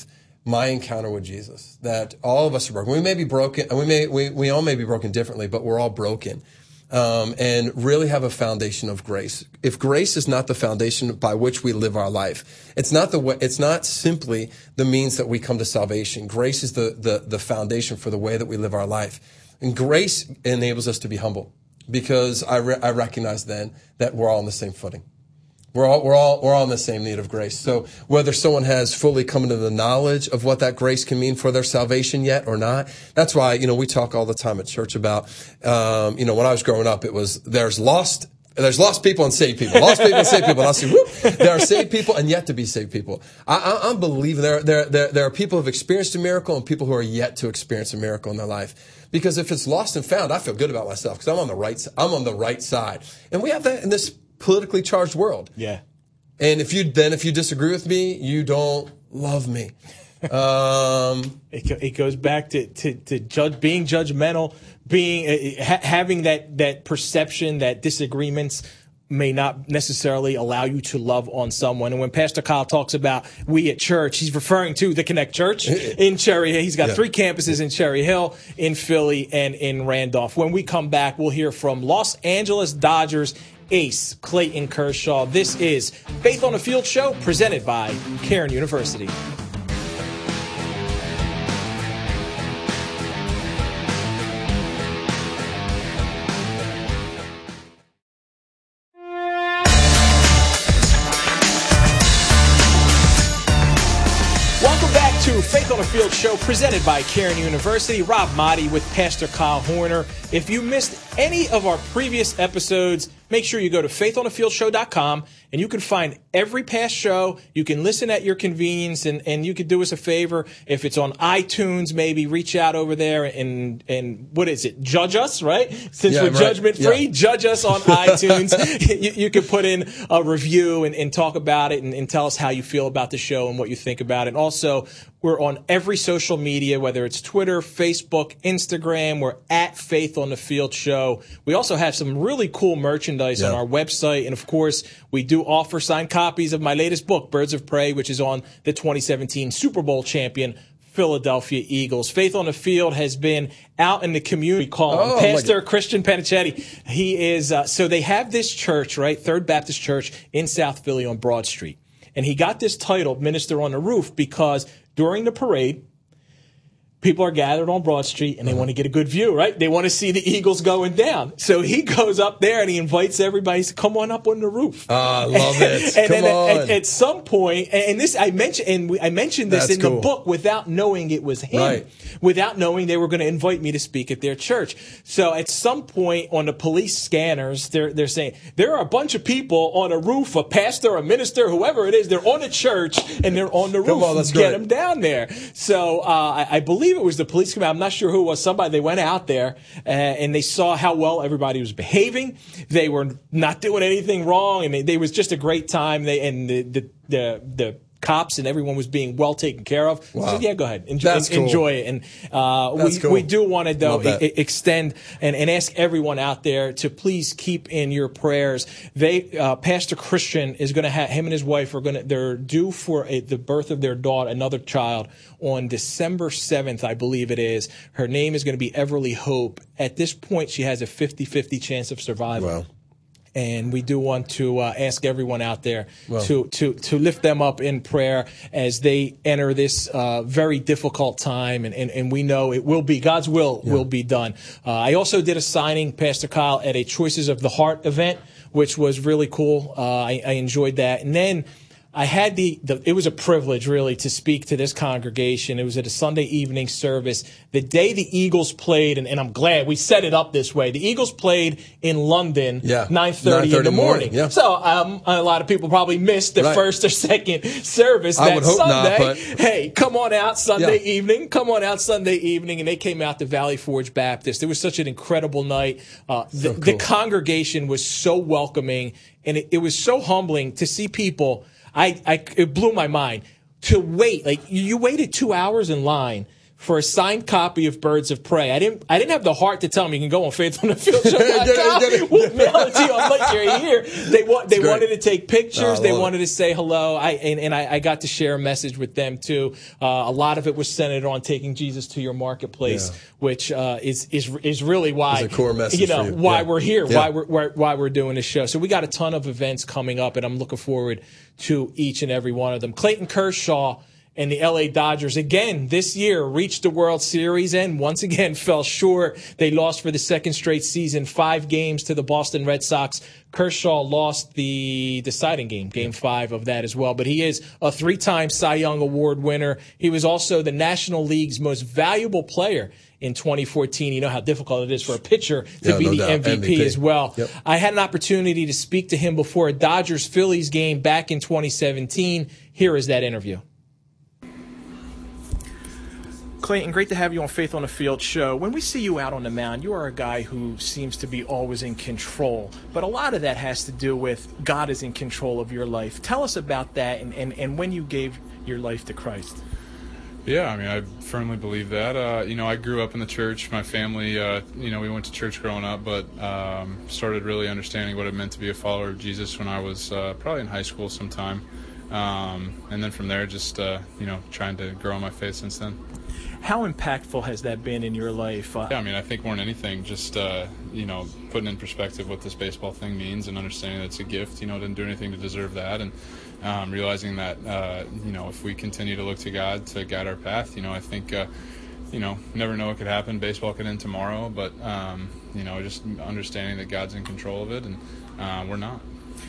[SPEAKER 2] my encounter with Jesus, that all of us are broken. We may be broken, we may we, we all may be broken differently, but we're all broken. Um, and really have a foundation of grace. If grace is not the foundation by which we live our life, it's not the way, it's not simply the means that we come to salvation. Grace is the, the, the foundation for the way that we live our life. And grace enables us to be humble, because I, re- I recognize then that we're all on the same footing. We're all, we're all, we're all in the same need of grace. So whether someone has fully come into the knowledge of what that grace can mean for their salvation yet or not, that's why, you know, we talk all the time at church about, um, you know, when I was growing up, it was, there's lost, there's lost people and saved people, lost people and saved people. And I see, whoop, there are saved people and yet to be saved people. I, I, I'm believing there, there, there, there are people who have experienced a miracle and people who are yet to experience a miracle in their life. Because if it's lost and found, I feel good about myself because I'm on the right, I'm on the right side. And we have that in this politically charged world.
[SPEAKER 1] Yeah.
[SPEAKER 2] And if you then if you disagree with me, you don't love me. Um,
[SPEAKER 1] it, it goes back to to, to judge, being judgmental, being uh, ha- having that that perception that disagreements may not necessarily allow you to love on someone. And when Pastor Kyle talks about we at church, he's referring to the Connect Church in Cherry Hill. He's got yeah. three campuses in Cherry Hill, in Philly, and in Randolph. When we come back, we'll hear from Los Angeles Dodgers ace Clayton Kershaw. This is Faith on the Field Show, presented by Cairn University. Welcome back to Faith on the Field Show, presented by Cairn University. Rob Motti with Pastor Kyle Horner. If you missed any of our previous episodes, make sure you go to faith on the field show dot com and you can find every past show. You can listen at your convenience, and, and you could do us a favor. If it's on iTunes, maybe reach out over there and, and what is it? Judge us, right? Since
[SPEAKER 2] yeah,
[SPEAKER 1] we're
[SPEAKER 2] right.
[SPEAKER 1] judgment free,
[SPEAKER 2] yeah.
[SPEAKER 1] judge us on iTunes. you, you can put in a review and, and talk about it and, and tell us how you feel about the show and what you think about it. And also, we're on every social media, whether it's Twitter, Facebook, Instagram. We're at Faith on the Field Show. We also have some really cool merchandise yeah. on our website. And, of course, we do offer signed copies of my latest book, Birds of Prey, which is on the twenty seventeen Super Bowl champion Philadelphia Eagles. Faith on the Field has been out in the community calling.
[SPEAKER 2] Oh,
[SPEAKER 1] Pastor Christian Panichetti. He is, uh, so they have this church, right? Third Baptist Church in South Philly on Broad Street. And he got this title, Minister on the Roof, because during the parade, people are gathered on Broad Street and they uh-huh. want to get a good view, right? They want to see the Eagles going down. So he goes up there and he invites everybody to come on up on the roof.
[SPEAKER 2] Oh, I love it.
[SPEAKER 1] and
[SPEAKER 2] come
[SPEAKER 1] then
[SPEAKER 2] on.
[SPEAKER 1] At, at some point, and this I mentioned, and we, I mentioned this
[SPEAKER 2] That's
[SPEAKER 1] in
[SPEAKER 2] cool.
[SPEAKER 1] the book without knowing it was him,
[SPEAKER 2] right.
[SPEAKER 1] without knowing they were going to invite me to speak at their church. So at some point on the police scanners, they're they're saying there are a bunch of people on a roof, a pastor, a minister, whoever it is. They're on a church and they're on the roof.
[SPEAKER 2] Come on, let's
[SPEAKER 1] get
[SPEAKER 2] great.
[SPEAKER 1] them down there. So uh, I, I believe it was the police commander. I'm not sure who it was. Somebody, they went out there uh, and they saw how well everybody was behaving. They were not doing anything wrong, and it, it was just a great time. They and the the the, the cops and everyone was being well taken care of.
[SPEAKER 2] Wow.
[SPEAKER 1] So yeah, go ahead, enjoy,
[SPEAKER 2] That's cool.
[SPEAKER 1] enjoy it. And uh, we
[SPEAKER 2] cool.
[SPEAKER 1] we do want to though
[SPEAKER 2] I-
[SPEAKER 1] I- extend and, and ask everyone out there to please keep in your prayers. They uh, Pastor Christian is going to have him and his wife are going to they're due for a, the birth of their daughter, another child, on December seventh, I believe it is. Her name is going to be Everly Hope. At this point, she has a fifty-fifty chance of survival.
[SPEAKER 2] Wow.
[SPEAKER 1] And we do want to uh, ask everyone out there
[SPEAKER 2] Well.
[SPEAKER 1] to, to, to lift them up in prayer as they enter this uh, very difficult time. And, and, and we know it will be, God's will yeah. will be done. Uh, I also did a signing, Pastor Kyle, at a Choices of the Heart event, which was really cool. Uh, I, I enjoyed that. And then I had the, the, it was a privilege really to speak to this congregation. It was at a Sunday evening service the day the Eagles played, and, and I'm glad we set it up this way. The Eagles played in London,
[SPEAKER 2] yeah.
[SPEAKER 1] nine thirty in the morning.
[SPEAKER 2] morning. Yeah.
[SPEAKER 1] So um, a lot of people probably missed the
[SPEAKER 2] Right.
[SPEAKER 1] first or second service
[SPEAKER 2] I
[SPEAKER 1] that
[SPEAKER 2] would hope
[SPEAKER 1] Sunday.
[SPEAKER 2] not, but-
[SPEAKER 1] Hey, come on out Sunday
[SPEAKER 2] Yeah.
[SPEAKER 1] evening. Come on out Sunday evening. And they came out to Valley Forge Baptist. It was such an incredible night. Uh, the,
[SPEAKER 2] So cool.
[SPEAKER 1] the congregation was so welcoming, and it, it was so humbling to see people. I, I, it blew my mind to wait. Like you waited two hours in line for a signed copy of Birds of Prey. I didn't I didn't have the heart to tell him you can go on faith on the field show dot com. We'll mail it to you. I'm like, you're here. They want they wanted to take pictures. Oh, they wanted it. to say hello. I and, and I, I got to share a message with them too. Uh, a lot of it was centered on taking Jesus to your marketplace, yeah. which uh, is is is really why
[SPEAKER 2] it's a core message
[SPEAKER 1] you know
[SPEAKER 2] for you.
[SPEAKER 1] why
[SPEAKER 2] yeah.
[SPEAKER 1] we're here,
[SPEAKER 2] yeah.
[SPEAKER 1] why we're, why why we're doing this show. So we got a ton of events coming up, and I'm looking forward to each and every one of them. Clayton Kershaw and the L A Dodgers, again, this year reached the World Series and once again fell short. They lost for the second straight season, five games to the Boston Red Sox. Kershaw lost the deciding game, game five of that as well. But he is a three-time Cy Young Award winner. He was also the National League's most valuable player in twenty fourteen. You know how difficult it is for a pitcher to
[SPEAKER 2] yeah,
[SPEAKER 1] be
[SPEAKER 2] no
[SPEAKER 1] the
[SPEAKER 2] doubt.
[SPEAKER 1] M V P,
[SPEAKER 2] M V P
[SPEAKER 1] as well.
[SPEAKER 2] Yep.
[SPEAKER 1] I had an opportunity to speak to him before a Dodgers-Phillies game back in twenty seventeen. Here is that interview. Clayton, great to have you on Faith on the Field show. When we see you out on the mound, you are a guy who seems to be always in control. But a lot of that has to do with God is in control of your life. Tell us about that and, and, and when you gave your life to Christ.
[SPEAKER 3] Yeah, I mean, I firmly believe that. Uh, you know, I grew up in the church. My family, uh, you know, we went to church growing up, but um, started really understanding what it meant to be a follower of Jesus when I was uh, probably in high school sometime. Um, and then from there, just, uh, you know, trying to grow in my faith since then.
[SPEAKER 1] How impactful has that been in your life? Uh,
[SPEAKER 3] yeah, I mean, I think more than anything, just, uh, you know, putting in perspective what this baseball thing means and understanding that it's a gift. You know, didn't do anything to deserve that. And um, realizing that, uh, you know, if we continue to look to God to guide our path, you know, I think, uh, you know, never know what could happen. Baseball could end tomorrow. But, um, you know, just understanding that God's in control of it and uh, we're not.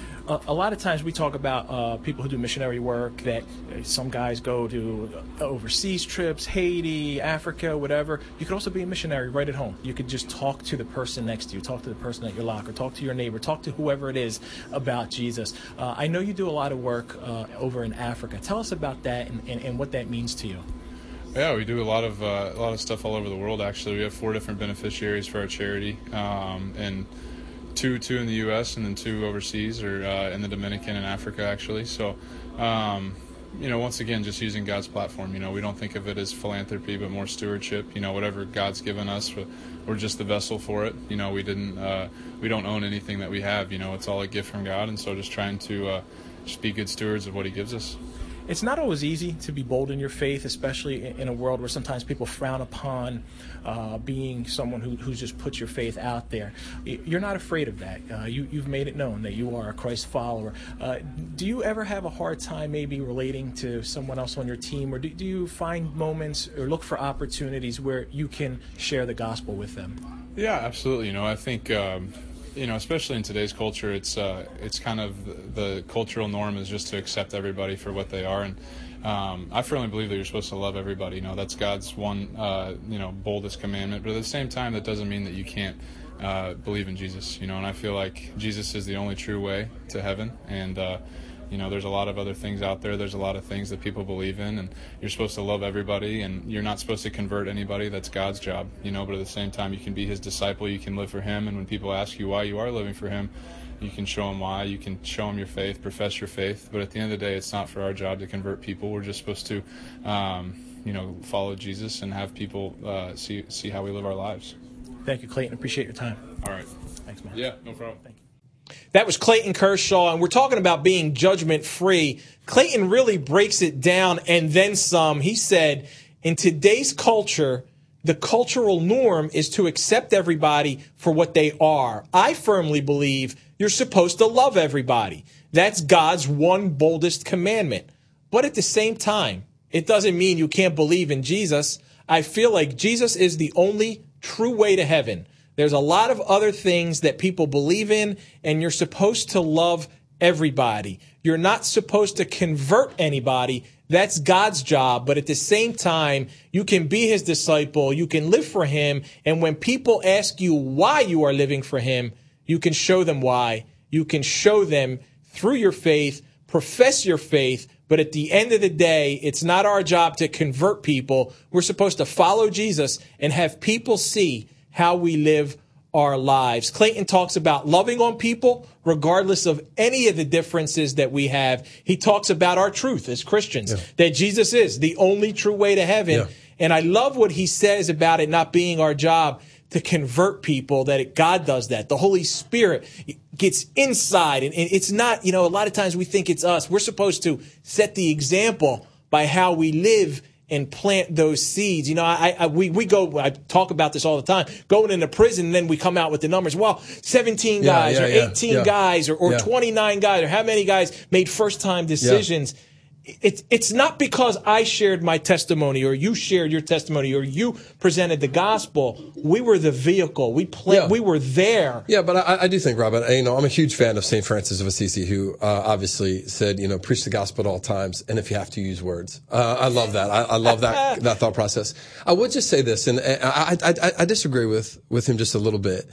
[SPEAKER 1] A lot of times we talk about uh, people who do missionary work, that some guys go to overseas trips, Haiti, Africa, whatever. You could also be a missionary right at home. You could just talk to the person next to you, talk to the person at your locker, talk to your neighbor, talk to whoever it is about Jesus. Uh, I know you do a lot of work uh, over in Africa. Tell us about that and, and, and what that means to you.
[SPEAKER 3] Yeah, we do a lot of uh, a lot of stuff all over the world. Actually, we have four different beneficiaries for our charity, um, and. Two, two in the U S and then two overseas, or uh, in the Dominican and Africa, actually. So, um, you know, once again, just using God's platform. You know, we don't think of it as philanthropy, but more stewardship. You know, whatever God's given us, we're just the vessel for it. You know, we didn't, uh, we don't own anything that we have. You know, it's all a gift from God, and so just trying to uh, just be good stewards of what He gives us.
[SPEAKER 1] It's not always easy to be bold in your faith, especially in a world where sometimes people frown upon uh, being someone who, who just puts your faith out there. You're not afraid of that. Uh, you, you've made it known that you are a Christ follower. Uh, do you ever have a hard time maybe relating to someone else on your team, or do, do you find moments or look for opportunities where you can share the gospel with them?
[SPEAKER 3] Yeah, absolutely. You know, I think... Um, You know, especially in today's culture, it's uh, it's kind of the, the cultural norm is just to accept everybody for what they are, and um, I firmly believe that you're supposed to love everybody. You know, that's God's one, uh, you know, boldest commandment. But at the same time, that doesn't mean that you can't uh, believe in Jesus. You know, and I feel like Jesus is the only true way to heaven, and uh, you know, there's a lot of other things out there. There's a lot of things that people believe in, and you're supposed to love everybody, and you're not supposed to convert anybody. That's God's job, you know, but at the same time, you can be His disciple. You can live for Him, and when people ask you why you are living for Him, you can show them why. You can show them your faith, profess your faith, but at the end of the day, it's not for our job to convert people. We're just supposed to, um, you know, follow Jesus and have people uh, see see how we live our lives.
[SPEAKER 1] Thank you, Clayton. Appreciate your time.
[SPEAKER 3] All right.
[SPEAKER 1] Thanks, man.
[SPEAKER 3] Yeah, no problem.
[SPEAKER 1] Thank you. That was Clayton Kershaw, and we're talking about being judgment-free. Clayton really breaks it down and then some. He said, in today's culture, the cultural norm is to accept everybody for what they are. I firmly believe you're supposed to love everybody. That's God's one boldest commandment. But at the same time, it doesn't mean you can't believe in Jesus. I feel like Jesus is the only true way to heaven. There's a lot of other things that people believe in, and you're supposed to love everybody. You're not supposed to convert anybody. That's God's job. But at the same time, you can be His disciple. You can live for Him. And when people ask you why you are living for Him, you can show them why. You can show them through your faith, profess your faith. But at the end of the day, it's not our job to convert people. We're supposed to follow Jesus and have people see how we live our lives. Clayton talks about loving on people regardless of any of the differences that we have. He talks about our truth as Christians, yeah. that Jesus is the only true way to heaven. Yeah. And I love what he says about it not being our job to convert people, that it, God does that. The Holy Spirit gets inside. And, and it's not, you know, a lot of times we think it's us. We're supposed to set the example by how we live and plant those seeds. You know, I, I we we go. I talk about this all the time. Going into prison, and then we come out with the numbers. Well, seventeen guys,
[SPEAKER 2] yeah, yeah,
[SPEAKER 1] or
[SPEAKER 2] yeah,
[SPEAKER 1] eighteen
[SPEAKER 2] yeah.
[SPEAKER 1] guys, or, or
[SPEAKER 2] Yeah.
[SPEAKER 1] twenty-nine guys, or how many guys made first time decisions.
[SPEAKER 2] Yeah.
[SPEAKER 1] It's it's not because I shared my testimony, or you shared your testimony, or you presented the gospel. We were the vehicle. We pla-
[SPEAKER 2] Yeah.
[SPEAKER 1] We were there.
[SPEAKER 2] Yeah, but I, I do think, Robin, you know, I'm a huge fan of Saint Francis of Assisi, who uh, obviously said, you know, preach the gospel at all times, and if you have to, use words. Uh, I love that. I, I love that that thought process. I would just say this, and I, I, I, I disagree with, with him just a little bit.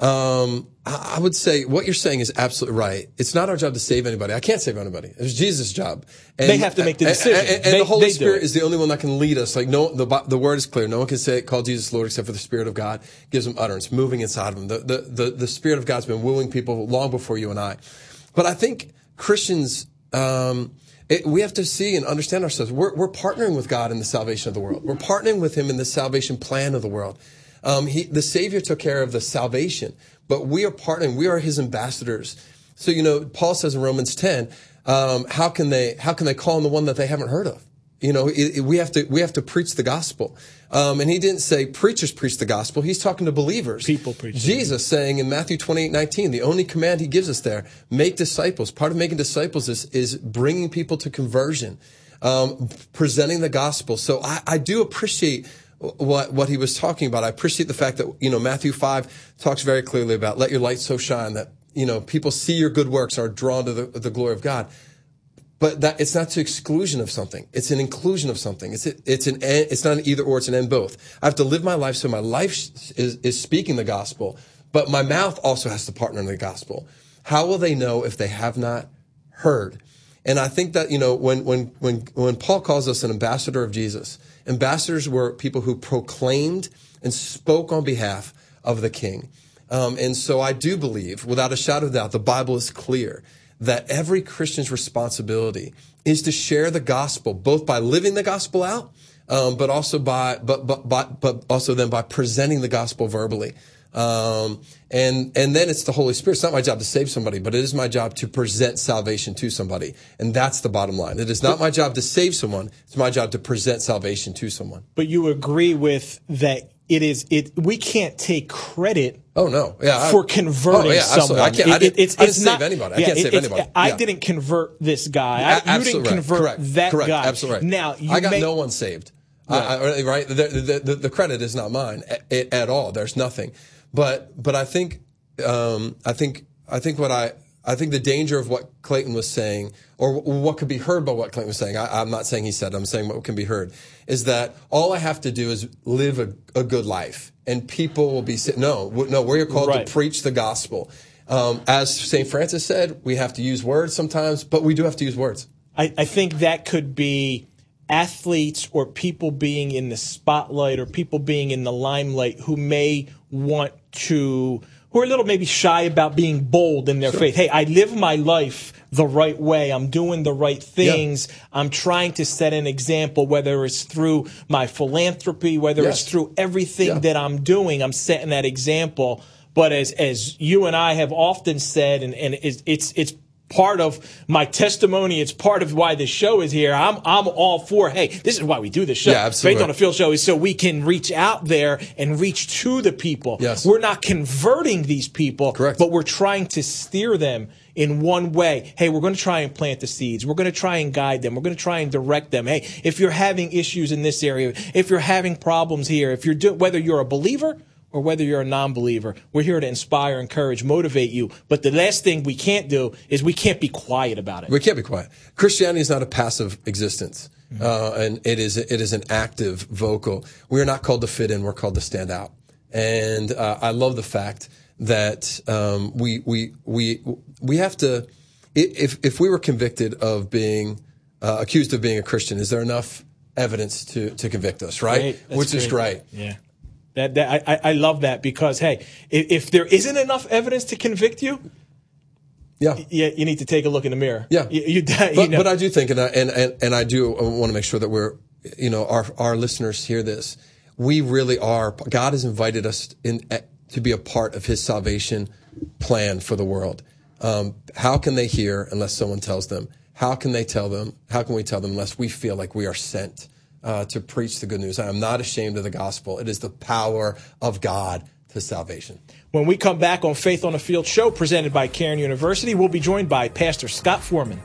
[SPEAKER 2] Um, I, I would say what you're saying is absolutely right. It's not our job to save anybody. I can't save anybody. It's Jesus' job. And,
[SPEAKER 1] They have to make the decision.
[SPEAKER 2] And, and, and
[SPEAKER 1] They-
[SPEAKER 2] the Holy
[SPEAKER 1] they do
[SPEAKER 2] Spirit
[SPEAKER 1] it.
[SPEAKER 2] is the only one that can lead us. Like, no, the the word is clear. No one can say call Jesus Lord except for the Spirit of God gives them utterance, moving inside of them. The the the, the Spirit of God's been wooing people long before you and I. But I think Christians, um, it, we have to see and understand ourselves. We're we're partnering with God in the salvation of the world. We're partnering with Him in the salvation plan of the world. Um, he, the Savior took care of the salvation, but we are partnering. We are His ambassadors. So, you know, Paul says in Romans ten, um, how can they, how can they call on the one that they haven't heard of? You know, it, it, we have to, we have to preach the gospel. Um, and he didn't say preachers preach the gospel. He's talking to believers.
[SPEAKER 1] People preach.
[SPEAKER 2] Jesus saying in Matthew twenty-eight nineteen, the only command he gives us there, make disciples. Part of making disciples is, is bringing people to conversion, um, presenting the gospel. So I, I do appreciate what what he was talking about. I appreciate the fact that, you know, Matthew five talks very clearly about let your light so shine that, you know, people see your good works, are drawn to the, the glory of God. But that it's not to exclusion of something. It's an inclusion of something. It's it's an it's not an either or. It's an and both. I have to live my life so my life is is speaking the gospel, but my mouth also has to partner in the gospel. How will they know if they have not heard? And I think that, you know, when when when when Paul calls us an ambassador of Jesus, ambassadors were people who proclaimed and spoke on behalf of the King. Um, and so I do believe, without a shadow of doubt, the Bible is clear that every Christian's responsibility is to share the gospel, both by living the gospel out, um, but also by, but, but, but, but also then by presenting the gospel verbally. Um, and, and then it's the Holy Spirit. It's not my job to save somebody, but it is my job to present salvation to somebody. And that's the bottom line. It is not my job to save someone. It's my job to present salvation to someone.
[SPEAKER 1] But you agree with that? It is it. We can't take credit.
[SPEAKER 2] Oh no! Yeah, I,
[SPEAKER 1] for converting
[SPEAKER 2] oh, yeah,
[SPEAKER 1] someone.
[SPEAKER 2] I can't. I
[SPEAKER 1] It-
[SPEAKER 2] didn't,
[SPEAKER 1] it's,
[SPEAKER 2] I didn't
[SPEAKER 1] it's
[SPEAKER 2] save
[SPEAKER 1] not,
[SPEAKER 2] anybody. I
[SPEAKER 1] yeah,
[SPEAKER 2] can't
[SPEAKER 1] it-
[SPEAKER 2] save
[SPEAKER 1] it's-
[SPEAKER 2] anybody.
[SPEAKER 1] I
[SPEAKER 2] Yeah.
[SPEAKER 1] didn't convert this guy.
[SPEAKER 2] A-
[SPEAKER 1] I, you didn't
[SPEAKER 2] absolutely right.
[SPEAKER 1] convert
[SPEAKER 2] Correct.
[SPEAKER 1] that
[SPEAKER 2] Correct.
[SPEAKER 1] guy.
[SPEAKER 2] Absolutely right.
[SPEAKER 1] Now you
[SPEAKER 2] I got
[SPEAKER 1] may,
[SPEAKER 2] no one saved.
[SPEAKER 1] Yeah.
[SPEAKER 2] I, I, right? The, the, the, the credit is not mine at, at all. There's nothing. But but I think um, I think I think what I. I think the danger of what Clayton was saying, or what could be heard by what Clayton was saying, I, I'm not saying he said, I'm saying what can be heard, is that all I have to do is live a, a good life, and people will be, no, no, we're called
[SPEAKER 1] Right.
[SPEAKER 2] to preach the gospel. Um, as Saint Francis said, we have to use words sometimes, but we do have to use words.
[SPEAKER 1] I, I think that could be athletes or people being in the spotlight or people being in the limelight who may want to, who are a little maybe shy about being bold in their
[SPEAKER 2] Sure.
[SPEAKER 1] faith. Hey, I live my life the right way. I'm doing the right things. Yeah. I'm trying to set an example, whether it's through my philanthropy, whether
[SPEAKER 2] Yes.
[SPEAKER 1] it's through everything
[SPEAKER 2] Yeah.
[SPEAKER 1] that I'm doing, I'm setting that example. But as as you and I have often said, and, and it's it's it's part of my testimony, it's part of why this show is here. I'm I'm all for, hey, this is why we do this show.
[SPEAKER 2] Yeah, absolutely.
[SPEAKER 1] Faith on a Field show is so we can reach out there and reach to the people.
[SPEAKER 2] Yes.
[SPEAKER 1] We're not converting these people,
[SPEAKER 2] Correct.
[SPEAKER 1] but we're trying to steer them in one way. Hey, we're going to try and plant the seeds. We're going to try and guide them. We're going to try and direct them. Hey, if you're having issues in this area, if you're having problems here, if you're do, whether you're a believer or whether you're a non-believer, we're here to inspire, encourage, motivate you. But the last thing we can't do is we can't be quiet about it.
[SPEAKER 2] We can't be quiet. Christianity is not a passive existence, mm-hmm. uh, and it is it is an active vocal. We are not called to fit in; we're called to stand out. And uh, I love the fact that um, we we we we have to. If if we were convicted of being uh, accused of being a Christian, is there enough evidence to to convict us? Right, which is great.
[SPEAKER 1] Yeah. That, that I, I love that because, hey, if, if there isn't enough evidence to convict you,
[SPEAKER 2] yeah,
[SPEAKER 1] you, you need to take a look in the mirror.
[SPEAKER 2] Yeah,
[SPEAKER 1] you, you, you
[SPEAKER 2] but,
[SPEAKER 1] know.
[SPEAKER 2] but I do think, and I, and, and and I do want to make sure that we're you know, our, our listeners hear this, we really are, God has invited us in to be a part of his salvation plan for the world. Um, how can they hear unless someone tells them? How can they tell them? How can we tell them unless we feel like we are sent uh, to preach the good news? I am not ashamed of the gospel. It is the power of God to salvation.
[SPEAKER 1] When we come back on Faith on the Field show presented by Cairn University, we'll be joined by Pastor Scott Foreman.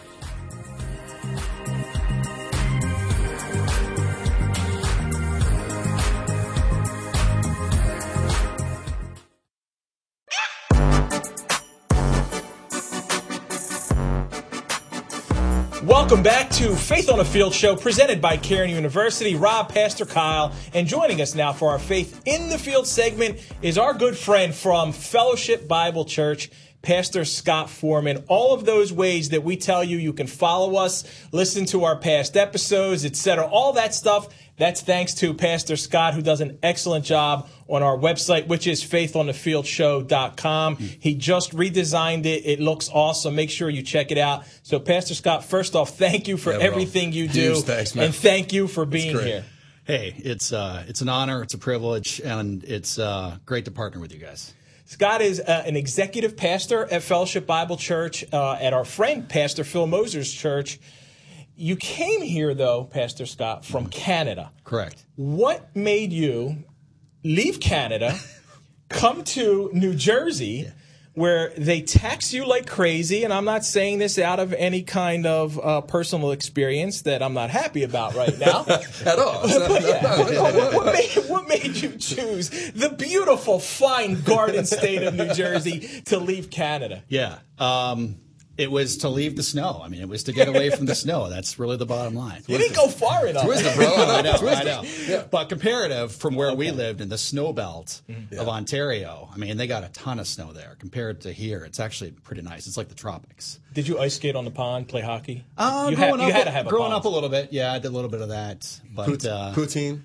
[SPEAKER 1] Welcome back to Faith on the Field show presented by Cairn University. Rob, Pastor Kyle, and joining us now for our Faith in the Field segment is our good friend from Fellowship Bible Church, Pastor Scott Foreman. All of those ways that we tell you you can follow us, listen to our past episodes, et cetera, all that stuff, that's thanks to Pastor Scott, who does an excellent job on our website, which is faith on the field show dot com. He just redesigned it. It looks awesome. Make sure you check it out. So, Pastor Scott, first off, thank you for
[SPEAKER 2] yeah,
[SPEAKER 1] everything you do.
[SPEAKER 2] Huge thanks, man.
[SPEAKER 1] And thank you for being here.
[SPEAKER 4] Hey, it's uh, it's an honor, it's a privilege, and it's uh, great to partner with you guys.
[SPEAKER 1] Scott is uh, an executive pastor at Fellowship Bible Church, uh, at our friend Pastor Phil Moser's church. You came here, though, Pastor Scott, from Canada.
[SPEAKER 4] Correct.
[SPEAKER 1] What made you leave Canada, come to New Jersey, yeah. where they tax you like crazy? And I'm not saying this out of any kind of uh, personal experience that I'm not happy about right now.
[SPEAKER 2] At all.
[SPEAKER 1] But, yeah, what, what, made, what made you choose the beautiful, fine garden state of New Jersey to leave Canada?
[SPEAKER 4] Yeah. Um, It was to leave the snow. I mean, it was to get away from the snow. That's really the bottom line.
[SPEAKER 1] You didn't go far enough.
[SPEAKER 2] Twisted, bro.
[SPEAKER 4] I know, I know. Yeah. But comparative from where okay. we lived in the snow belt mm-hmm. of yeah. Ontario, I mean, they got a ton of snow there. Compared to here, it's actually pretty nice. It's like the tropics.
[SPEAKER 1] Did you ice skate on the pond, play hockey?
[SPEAKER 4] Uh,
[SPEAKER 1] you
[SPEAKER 4] growing
[SPEAKER 1] had,
[SPEAKER 4] up,
[SPEAKER 1] you had to have a
[SPEAKER 4] Growing
[SPEAKER 1] pond.
[SPEAKER 4] up a little bit, yeah, I did a little bit of that. But
[SPEAKER 2] Pout-
[SPEAKER 4] uh,
[SPEAKER 2] Poutine.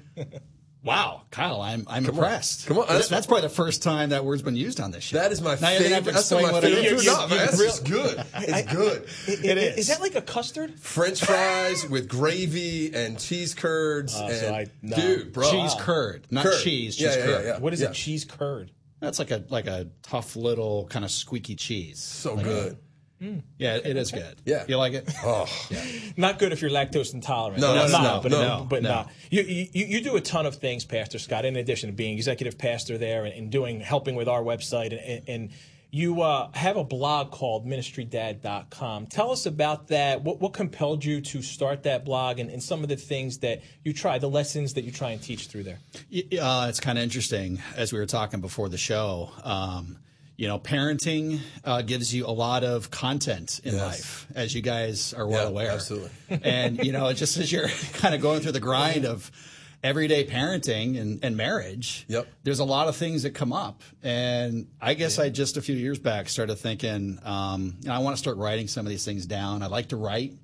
[SPEAKER 4] Wow, Kyle, I'm I'm
[SPEAKER 2] Come
[SPEAKER 4] impressed.
[SPEAKER 2] On. Come on,
[SPEAKER 4] that's, that's probably the first time that word's been used on this show.
[SPEAKER 2] That is my
[SPEAKER 4] now
[SPEAKER 2] favorite. That's my favorite.
[SPEAKER 1] It
[SPEAKER 2] no, man, it's good. It's good.
[SPEAKER 1] It, it is. Is that like a custard?
[SPEAKER 2] French fries with gravy and cheese curds.
[SPEAKER 1] Uh,
[SPEAKER 2] and,
[SPEAKER 1] so I, no.
[SPEAKER 2] Dude, bro,
[SPEAKER 4] cheese curd, not
[SPEAKER 2] curd.
[SPEAKER 4] cheese.
[SPEAKER 2] Yeah,
[SPEAKER 4] Cheese
[SPEAKER 2] yeah,
[SPEAKER 4] curd.
[SPEAKER 2] yeah, yeah.
[SPEAKER 1] What is
[SPEAKER 2] yeah.
[SPEAKER 1] a cheese curd?
[SPEAKER 4] That's like a like a tough little kind of squeaky cheese.
[SPEAKER 2] So
[SPEAKER 4] like
[SPEAKER 2] good.
[SPEAKER 4] A, Mm. Yeah, it is good.
[SPEAKER 2] Yeah.
[SPEAKER 4] You like it?
[SPEAKER 2] Oh.
[SPEAKER 4] Yeah.
[SPEAKER 1] Not good if you're lactose intolerant.
[SPEAKER 2] No,
[SPEAKER 1] no,
[SPEAKER 2] no,
[SPEAKER 1] no, but
[SPEAKER 2] no,
[SPEAKER 1] no, but
[SPEAKER 4] no.
[SPEAKER 1] no. You, you you do a ton of things, Pastor Scott, in addition to being executive pastor there and, and doing helping with our website. And, and, and you uh, have a blog called ministry dad dot com. Tell us about that. What, what compelled you to start that blog and, and some of the things that you try, the lessons that you try and teach through there?
[SPEAKER 4] Uh, it's kind of interesting, as we were talking before the show. Um, You know, parenting uh, gives you a lot of content in
[SPEAKER 2] yes.
[SPEAKER 4] life, as you guys are well
[SPEAKER 2] yeah,
[SPEAKER 4] aware.
[SPEAKER 2] Absolutely.
[SPEAKER 4] And, you know, just as you're kind of going through the grind of everyday parenting and, and marriage,
[SPEAKER 2] yep.
[SPEAKER 4] there's a lot of things that come up. And I guess yeah. I just a few years back started thinking, um, you know, I want to start writing some of these things down. I like to write.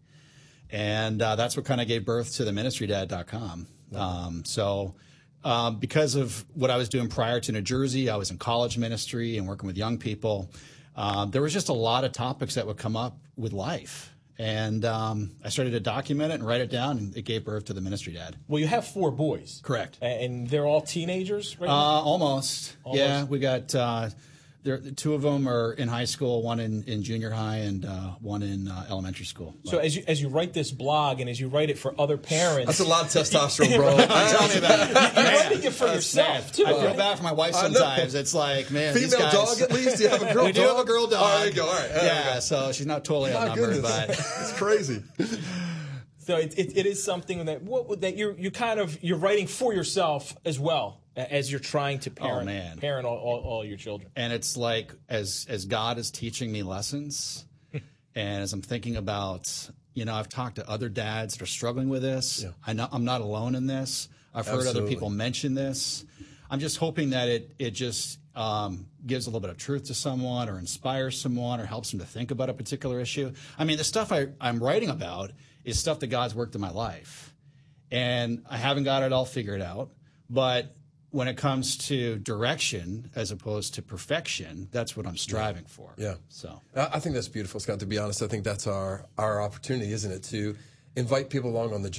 [SPEAKER 4] And uh, that's what kind of gave birth to the ministry dad dot com. Um, so... Um, because of what I was doing prior to New Jersey, I was in college ministry and working with young people. Um, there was just a lot of topics that would come up with life. And um, I started to document it and write it down, and it gave birth to the Ministry Dad.
[SPEAKER 1] Well, you have four boys.
[SPEAKER 4] Correct.
[SPEAKER 1] And they're all teenagers right now?
[SPEAKER 4] Uh, almost.
[SPEAKER 1] almost.
[SPEAKER 4] Yeah, we got uh, there, two of them are in high school, one in, in junior high and uh, one in uh, elementary school.
[SPEAKER 1] So as you as you write this blog and as you write it for other parents.
[SPEAKER 2] That's a lot of testosterone, bro.
[SPEAKER 4] Tell me about it.
[SPEAKER 1] You're writing it for yourself, too.
[SPEAKER 4] I feel
[SPEAKER 1] right?
[SPEAKER 4] bad for my wife sometimes. It's like, man,
[SPEAKER 2] Female
[SPEAKER 4] these guys,
[SPEAKER 2] dog at least? Do you have a girl
[SPEAKER 4] we
[SPEAKER 2] dog?
[SPEAKER 4] do have a girl dog.
[SPEAKER 2] Oh, there you go. All right.
[SPEAKER 4] Yeah, so she's not totally
[SPEAKER 2] My
[SPEAKER 4] outnumbered,
[SPEAKER 2] goodness.
[SPEAKER 4] but
[SPEAKER 2] it's crazy.
[SPEAKER 1] So it, it, it is something that what, that you're you kind of you're writing for yourself as well as you're trying to parent
[SPEAKER 4] oh, man.
[SPEAKER 1] parent all, all, all your children.
[SPEAKER 4] And it's like as as God is teaching me lessons, and as I'm thinking about, you know, I've talked to other dads that are struggling with this.
[SPEAKER 2] Yeah.
[SPEAKER 4] I know I'm not alone in this. I've heard
[SPEAKER 2] Absolutely.
[SPEAKER 4] other people mention this. I'm just hoping that it it just um, gives a little bit of truth to someone, or inspires someone, or helps them to think about a particular issue. I mean, the stuff I, I'm writing about is stuff that God's worked in my life, and I haven't got it all figured out. But when it comes to direction as opposed to perfection, that's what I'm striving
[SPEAKER 2] yeah.
[SPEAKER 4] for.
[SPEAKER 2] Yeah.
[SPEAKER 4] So
[SPEAKER 2] I think that's beautiful, Scott. To be honest, I think that's our our opportunity, isn't it, to invite people along on the journey.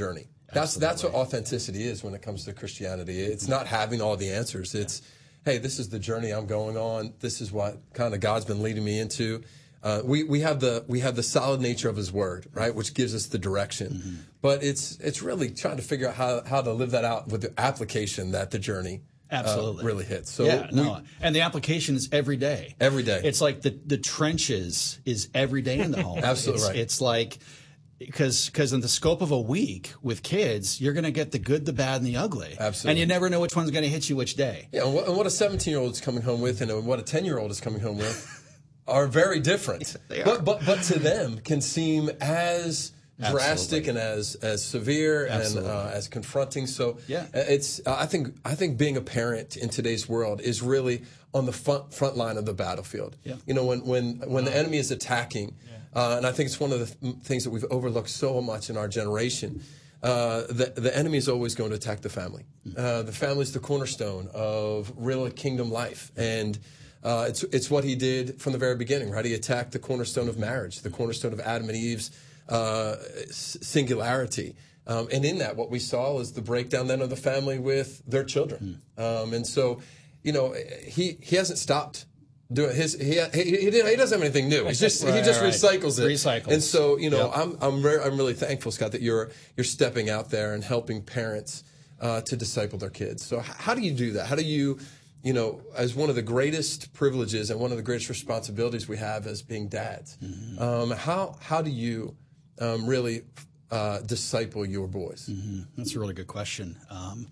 [SPEAKER 2] That's that's what authenticity is when it comes to Christianity. It's not having all the answers. It's, hey, this is the journey I'm going on. This is what kind of God's been leading me into. Uh, we we have the we have the solid nature of His Word, right, which gives us the direction. Mm-hmm. But it's it's really trying to figure out how how to live that out with the application that the journey
[SPEAKER 4] absolutely
[SPEAKER 2] uh, really hits. So
[SPEAKER 4] yeah,
[SPEAKER 2] we,
[SPEAKER 4] no, and the application is every day.
[SPEAKER 2] Every day.
[SPEAKER 4] It's like the the trenches is every day in the home.
[SPEAKER 2] Absolutely
[SPEAKER 4] it's,
[SPEAKER 2] right.
[SPEAKER 4] It's like. Because because in the scope of a week with kids, you're going to get the good, the bad, and the ugly.
[SPEAKER 2] Absolutely.
[SPEAKER 4] And you never know which one's going to hit you which day.
[SPEAKER 2] Yeah, and what, and what a seventeen-year-old is coming home with and what a ten-year-old is coming home with are very different.
[SPEAKER 4] They are.
[SPEAKER 2] But, but, but to them can seem as drastic
[SPEAKER 4] Absolutely.
[SPEAKER 2] and as, as severe
[SPEAKER 4] Absolutely.
[SPEAKER 2] and uh, as confronting. So
[SPEAKER 4] Yeah.
[SPEAKER 2] it's I think I think being a parent in today's world is really on the front, front line of the battlefield.
[SPEAKER 4] Yeah.
[SPEAKER 2] You know, when, when, when the enemy is attacking, Uh, and I think it's one of the th- things that we've overlooked so much in our generation. Uh, the, the enemy is always going to attack the family. Uh, the family is the cornerstone of real kingdom life. And uh, it's, it's what he did from the very beginning, right? He attacked the cornerstone of marriage, the cornerstone of Adam and Eve's uh, s- singularity. Um, and in that, what we saw is the breakdown then of the family with their children. Um, and so, you know, he, he hasn't stopped. Do it. His he he he, didn't, he doesn't have anything new. He's just
[SPEAKER 4] Right,
[SPEAKER 2] he just
[SPEAKER 4] right.
[SPEAKER 2] recycles it.
[SPEAKER 4] Recycles.
[SPEAKER 2] And so you know
[SPEAKER 4] Yep.
[SPEAKER 2] I'm I'm re- I'm really thankful, Scott, that you're you're stepping out there and helping parents uh, to disciple their kids. So h- how do you do that? How do you you know as one of the greatest privileges and one of the greatest responsibilities we have as being dads? Mm-hmm. Um, how how do you um, really uh, disciple your boys?
[SPEAKER 4] Mm-hmm. That's a really good question. Um,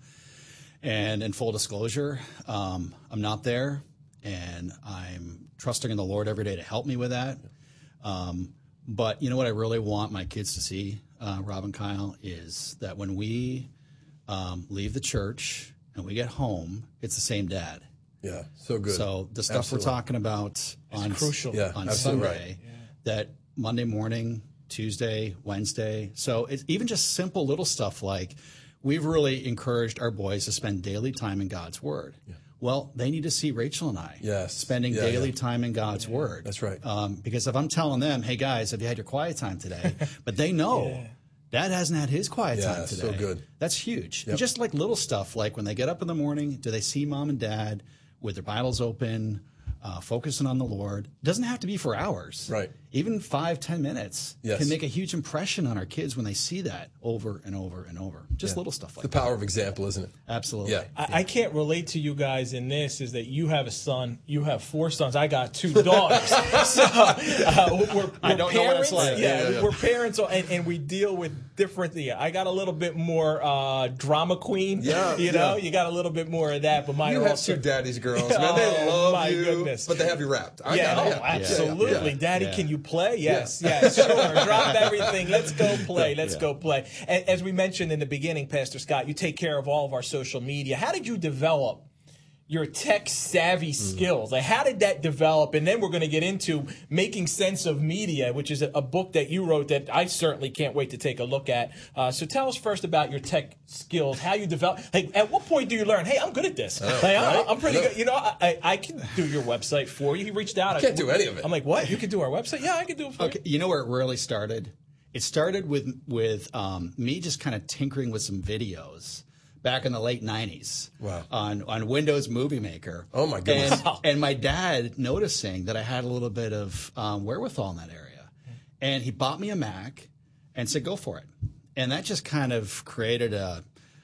[SPEAKER 4] and in full disclosure, um, I'm not there. And I'm trusting in the Lord every day to help me with that. Um, but you know what I really want my kids to see, uh, Rob and Kyle, is that when we um, leave the church and we get home, it's the same dad.
[SPEAKER 2] Yeah, so good.
[SPEAKER 4] So the stuff
[SPEAKER 2] Absolutely.
[SPEAKER 4] we're talking about on,
[SPEAKER 1] crucial.
[SPEAKER 2] Yeah,
[SPEAKER 4] on
[SPEAKER 2] absolutely
[SPEAKER 4] Sunday,
[SPEAKER 2] right.
[SPEAKER 4] that Monday morning, Tuesday, Wednesday. So it's even just simple little stuff like we've really encouraged our boys to spend daily time in God's Word. Yeah. Well, they need to see Rachel and I
[SPEAKER 2] Yes.
[SPEAKER 4] spending
[SPEAKER 2] Yeah,
[SPEAKER 4] daily
[SPEAKER 2] yeah.
[SPEAKER 4] time in God's Word.
[SPEAKER 2] That's right.
[SPEAKER 4] Um, because if I'm telling them, hey, guys, have you had your quiet time today? But they know
[SPEAKER 1] Yeah.
[SPEAKER 4] Dad hasn't had his quiet
[SPEAKER 2] Yeah,
[SPEAKER 4] time today.
[SPEAKER 2] so good.
[SPEAKER 4] That's huge.
[SPEAKER 2] Yep.
[SPEAKER 4] And just like little stuff, like when they get up in the morning, do they see Mom and Dad with their Bibles open, uh, focusing on the Lord? It doesn't have to be for hours.
[SPEAKER 2] Right.
[SPEAKER 4] Even five, ten minutes
[SPEAKER 2] Yes.
[SPEAKER 4] can make a huge impression on our kids when they see that over and over and over. Just little stuff like
[SPEAKER 2] The
[SPEAKER 4] that.
[SPEAKER 2] power of example, isn't it?
[SPEAKER 4] Absolutely.
[SPEAKER 2] Yeah.
[SPEAKER 1] I, I can't relate to you guys in this is that you have a son, you have four sons, I got two daughters. so uh, we're, we're
[SPEAKER 4] I don't
[SPEAKER 1] parents,
[SPEAKER 4] know what it's like.
[SPEAKER 1] Yeah,
[SPEAKER 2] Yeah, yeah, yeah.
[SPEAKER 1] we're parents, and, and we deal with different. Yeah, I got a little bit more uh, drama queen.
[SPEAKER 2] Yeah,
[SPEAKER 1] you know,
[SPEAKER 2] yeah.
[SPEAKER 1] you got a little bit more of that, but mine
[SPEAKER 2] You
[SPEAKER 1] are
[SPEAKER 2] have
[SPEAKER 1] also.
[SPEAKER 2] two daddy's girls, man. They
[SPEAKER 1] Oh,
[SPEAKER 2] love
[SPEAKER 1] my
[SPEAKER 2] you,
[SPEAKER 1] goodness.
[SPEAKER 2] but they have you wrapped. I
[SPEAKER 1] Yeah,
[SPEAKER 2] got it.
[SPEAKER 1] oh, absolutely.
[SPEAKER 2] Yeah, yeah.
[SPEAKER 1] Daddy,
[SPEAKER 4] Yeah.
[SPEAKER 1] can you play? Yes, yes, sure. Drop everything. Let's go play. Let's
[SPEAKER 4] Yeah.
[SPEAKER 1] go play. And as we mentioned in the beginning, Pastor Scott, you take care of all of our social media. How did you develop your tech savvy skills? Like, how did that develop? And then we're going to get into Making Sense of Media, which is a, a book that you wrote that I certainly can't wait to take a look at. Uh, so tell us first about your tech skills, how you develop. Like, at what point do you learn, hey, I'm good at this? Like, I'm,
[SPEAKER 2] right?
[SPEAKER 1] I'm pretty
[SPEAKER 2] I know.
[SPEAKER 1] good. You know, I, I, I can do your website for you. He reached out. I
[SPEAKER 2] can't do any of it.
[SPEAKER 1] I'm like, what? You can do our website? Yeah, I can do it for
[SPEAKER 4] Okay,
[SPEAKER 1] you.
[SPEAKER 4] you know where it really started? It started with with um, me just kind of tinkering with some videos back in the late nineties.
[SPEAKER 2] Wow.
[SPEAKER 4] On on Windows Movie Maker.
[SPEAKER 2] Oh, my goodness.
[SPEAKER 4] And, and my dad noticing that I had a little bit of um, wherewithal in that area, and he bought me a Mac and said, "Go for it." And that just kind of created a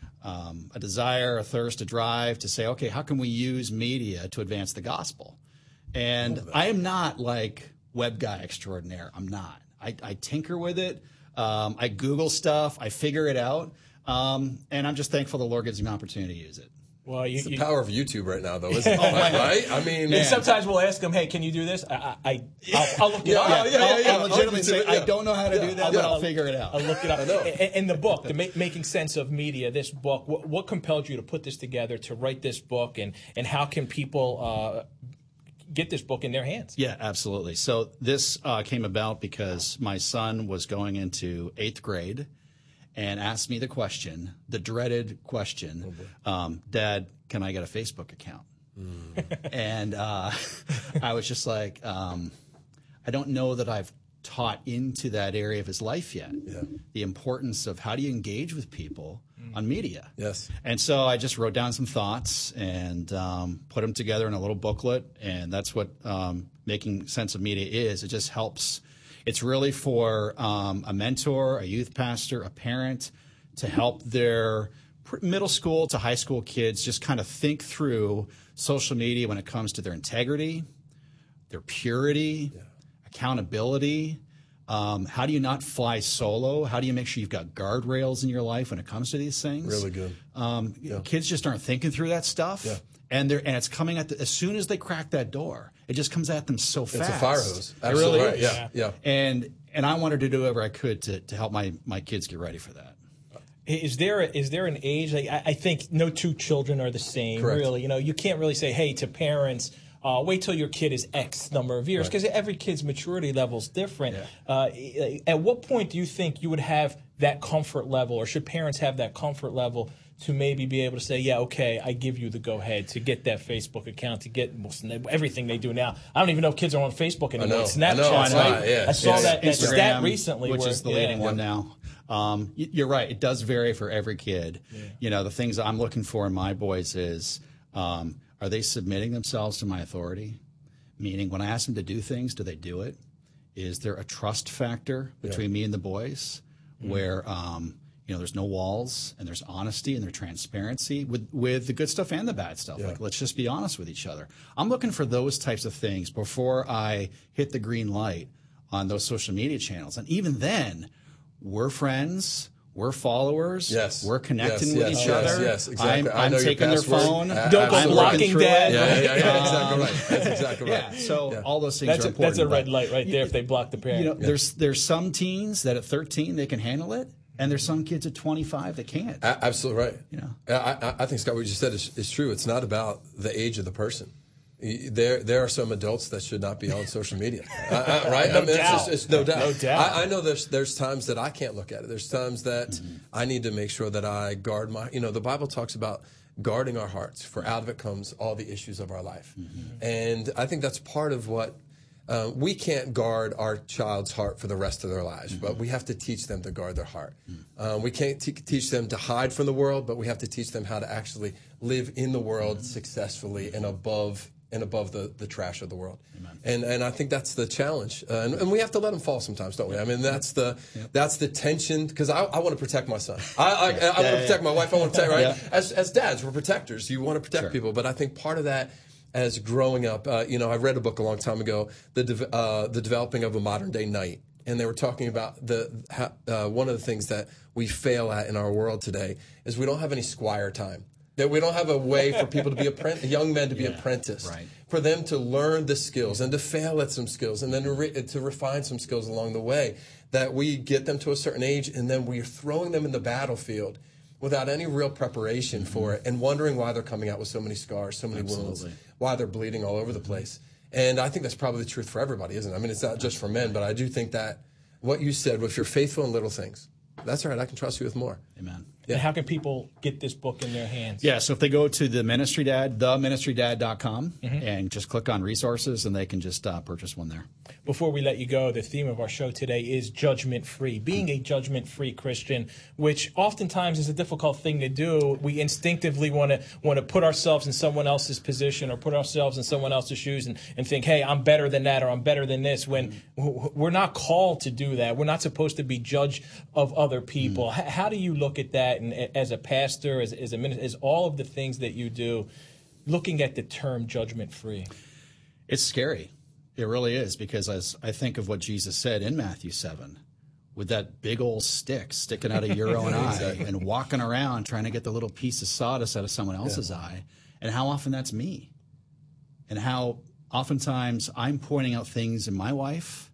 [SPEAKER 4] um, a desire, a thirst, a drive to say, "Okay, how can we use media to advance the gospel?" And I am not like web guy extraordinaire. I'm not. I, I tinker with it. Um, I Google stuff. I figure it out. Um, and I'm just thankful the Lord gives me an opportunity to use it.
[SPEAKER 1] Well, you,
[SPEAKER 2] It's the
[SPEAKER 1] you,
[SPEAKER 2] power of YouTube right now, though, isn't it? Right? I mean,
[SPEAKER 1] and sometimes we'll ask them, hey, can you do this? I, I, I'll, I'll look it
[SPEAKER 2] Yeah,
[SPEAKER 1] up.
[SPEAKER 2] yeah, yeah,
[SPEAKER 4] I'll,
[SPEAKER 2] yeah.
[SPEAKER 4] I'll legitimately say,
[SPEAKER 2] Yeah.
[SPEAKER 4] I don't know how to do that,
[SPEAKER 2] Yeah.
[SPEAKER 4] but I'll figure it out.
[SPEAKER 1] I'll look it up.
[SPEAKER 2] I know.
[SPEAKER 1] In, in the book, the Ma- Making Sense of Media, this book, what, what compelled you to put this together, to write this book, and, and how can people uh, get this book in their hands?
[SPEAKER 4] Yeah, absolutely. So this uh, came about because my son was going into eighth grade and asked me the question, the dreaded question, um, Dad, can I get a Facebook account? And uh, I was just like, um, I don't know that I've taught into that area of his life yet.
[SPEAKER 2] Yeah.
[SPEAKER 4] The importance of how do you engage with people mm. on media.
[SPEAKER 2] Yes.
[SPEAKER 4] And so I just wrote down some thoughts and um, put them together in a little booklet, and that's what um, Making Sense of Media is. It just helps. It's really for um, a mentor, a youth pastor, a parent to help their middle school to high school kids just kind of think through social media when it comes to their integrity, their purity, yeah. accountability. Um, how do you not fly solo? How do you make sure you've got guardrails in your life when it comes to these things?
[SPEAKER 2] Really good.
[SPEAKER 4] Um,
[SPEAKER 2] yeah.
[SPEAKER 4] Kids just aren't thinking through that stuff.
[SPEAKER 2] Yeah.
[SPEAKER 4] And they're and it's coming at the, as soon as they crack that door, it just comes at them so fast.
[SPEAKER 2] It's a fire hose.
[SPEAKER 4] It really
[SPEAKER 2] right.
[SPEAKER 4] is.
[SPEAKER 2] Yeah. yeah.
[SPEAKER 4] And and I wanted to do whatever I could to, to help my, my kids get ready for that.
[SPEAKER 1] Is there a, is there an age? Like, I, I think no two children are the same.
[SPEAKER 2] Correct.
[SPEAKER 1] Really, you know, you can't really say, hey, to parents, uh, wait till your kid is X number of years, because right. every kid's maturity level is different. Yeah. Uh, at what point do you think you would have that comfort level, or should parents have that comfort level to maybe be able to say, yeah, okay, I give you the go-ahead to get that Facebook account, to get everything they do now? I don't even know if kids are on Facebook anymore.
[SPEAKER 2] I know.
[SPEAKER 1] Snapchat,
[SPEAKER 2] I know.
[SPEAKER 1] right?
[SPEAKER 2] Right. Yeah.
[SPEAKER 1] I saw
[SPEAKER 2] yeah.
[SPEAKER 1] that, that
[SPEAKER 4] Instagram,
[SPEAKER 1] stat recently.
[SPEAKER 4] which
[SPEAKER 1] where,
[SPEAKER 4] is the
[SPEAKER 1] yeah.
[SPEAKER 4] leading one now. Um, you're right. It does vary for every kid. Yeah. You know, the things I'm looking for in my boys is, um, are they submitting themselves to my authority? Meaning, when I ask them to do things, do they do it? Is there a trust factor between yeah. me and the boys mm-hmm. where, um, you know, there's no walls and there's honesty and there's transparency with, with the good stuff and the bad stuff. Yeah. Like, let's just be honest with each other. I'm looking for those types of things before I hit the green light on those social media channels. And even then, we're friends. We're followers.
[SPEAKER 2] Yes.
[SPEAKER 4] We're connecting
[SPEAKER 2] yes,
[SPEAKER 4] with
[SPEAKER 2] yes,
[SPEAKER 4] each
[SPEAKER 2] yes,
[SPEAKER 4] other.
[SPEAKER 2] Yes, exactly.
[SPEAKER 4] I'm, I'm taking their phone.
[SPEAKER 1] Uh, Don't go blocking dad.
[SPEAKER 2] Yeah, yeah, yeah, yeah, exactly right. That's exactly right.
[SPEAKER 4] Yeah, so
[SPEAKER 2] yeah.
[SPEAKER 4] all those things
[SPEAKER 1] that's
[SPEAKER 4] are
[SPEAKER 1] a,
[SPEAKER 4] important.
[SPEAKER 1] That's a red light right there if they block the parent.
[SPEAKER 4] You know,
[SPEAKER 2] yeah.
[SPEAKER 4] there's there's some teens that at thirteen they can handle it, and there's some kids at twenty-five that can't.
[SPEAKER 2] A- absolutely right.
[SPEAKER 4] You know,
[SPEAKER 2] I, I, I think, Scott, what you just said is, is true. It's not about the age of the person. There, there are some adults that should not be on social media, I, I, right?
[SPEAKER 1] No
[SPEAKER 2] I mean,
[SPEAKER 1] doubt.
[SPEAKER 2] It's, just, it's no doubt.
[SPEAKER 1] No doubt.
[SPEAKER 2] I, I know there's there's times that I can't look at it. There's times that mm-hmm. I need to make sure that I guard my. You know, the Bible talks about guarding our hearts, for out of it comes all the issues of our life, mm-hmm. and I think that's part of what. Uh, we can't guard our child's heart for the rest of their lives, mm-hmm. but we have to teach them to guard their heart. Mm-hmm. Um, we can't te- teach them to hide from the world, but we have to teach them how to actually live in the world mm-hmm. successfully and above and above the, the trash of the world. Amen. And and I think that's the challenge. Uh, and, and we have to let them fall sometimes, don't we? I mean, that's the yep. that's the tension, because I, I want to protect my son. I, I, I, I yeah, want to yeah, protect yeah. my wife. I want to protect, right? Yeah. As, as dads, we're protectors. You want to protect sure. people. But I think part of that, as growing up, uh, you know, I read a book a long time ago, the de- uh, the developing of a modern day knight, and they were talking about the uh, one of the things that we fail at in our world today is we don't have any squire time. That we don't have a way for people to be apprentice, young men to be yeah, apprenticed,
[SPEAKER 4] right.
[SPEAKER 2] for them to learn the skills and to fail at some skills, and then to, re- to refine some skills along the way. That we get them to a certain age, and then we're throwing them in the battlefield without any real preparation mm-hmm. for it, and wondering why they're coming out with so many scars, so many Absolutely. wounds, why they're bleeding all over the place. And I think that's probably the truth for everybody, isn't it? I mean, it's not just for men, but I do think that what you said, if you're faithful in little things, that's all right, I can trust you with more.
[SPEAKER 4] Amen.
[SPEAKER 1] Yeah. And how can people get this book in their hands?
[SPEAKER 4] Yeah, so if they go to the Ministry Dad, the ministry dad dot com, mm-hmm. and just click on resources, and they can just uh, purchase one there.
[SPEAKER 1] Before we let you go, the theme of our show today is judgment-free, being a judgment-free Christian, which oftentimes is a difficult thing to do. We instinctively want to want to put ourselves in someone else's position or put ourselves in someone else's shoes and, and think, hey, I'm better than that or I'm better than this, when mm-hmm. we're not called to do that. We're not supposed to be judge of other people. Mm-hmm. H- how do you look at that, and as a pastor, as, as a minister, as all of the things that you do, looking at the term judgment-free?
[SPEAKER 4] It's scary. It really is, because as I think of what Jesus said in Matthew seven, with that big old stick sticking out of your own exactly. eye and walking around trying to get the little piece of sawdust out of someone else's yeah. eye, and how often that's me, and how oftentimes I'm pointing out things in my wife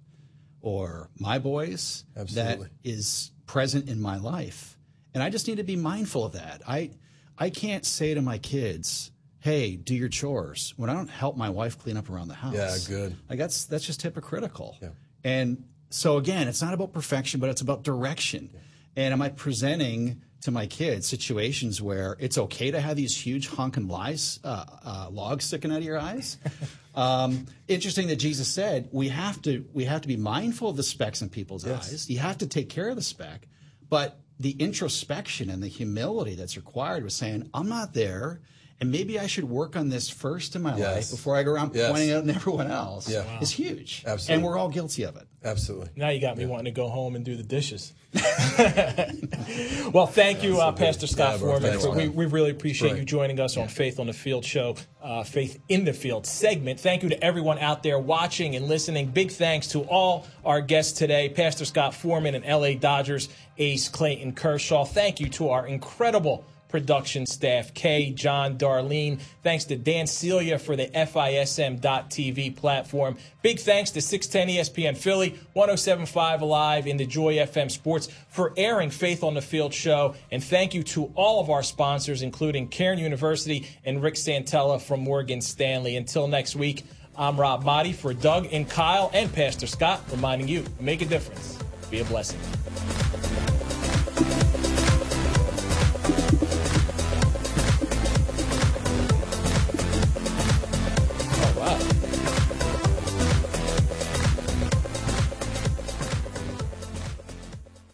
[SPEAKER 4] or my boys
[SPEAKER 2] Absolutely.
[SPEAKER 4] that is present in my life. And I just need to be mindful of that. I I can't say to my kids, hey, do your chores, when I don't help my wife clean up around the house.
[SPEAKER 2] Yeah, good.
[SPEAKER 4] Like that's that's just hypocritical.
[SPEAKER 2] Yeah.
[SPEAKER 4] And so again, it's not about perfection, but it's about direction. Yeah. And am I presenting to my kids situations where it's okay to have these huge honking lies, uh, uh, logs sticking out of your eyes. um, interesting that Jesus said we have to we have to be mindful of the specks in people's yes. eyes. You have to take care of the speck, but the introspection and the humility that's required was saying, I'm not there. And maybe I should work on this first in my
[SPEAKER 2] yes.
[SPEAKER 4] life before I go around
[SPEAKER 2] yes.
[SPEAKER 4] pointing out at everyone else.
[SPEAKER 2] Yeah. Wow.
[SPEAKER 4] It's huge.
[SPEAKER 2] Absolutely.
[SPEAKER 4] And we're all guilty of it.
[SPEAKER 2] Absolutely.
[SPEAKER 1] Now you got me yeah. wanting to go home and do the dishes. Well, thank you, uh, Pastor Scott yeah, Foreman. For, we, we really appreciate right. you joining us yeah. on Faith on the Field show, uh, Faith in the Field segment. Thank you to everyone out there watching and listening. Big thanks to all our guests today, Pastor Scott Foreman and L A Dodgers ace Clayton Kershaw. Thank you to our incredible production staff, Kay, John, Darlene. Thanks to Dan Celia for the F I S M dot T V platform. Big thanks to six ten E S P N Philly, one oh seven point five Alive, and the Joy F M Sports for airing Faith on the Field show. And thank you to all of our sponsors, including Cairn University and Rick Santella from Morgan Stanley. Until next week, I'm Rob Motti for Doug and Kyle and Pastor Scott, reminding you, make a difference. Be a blessing.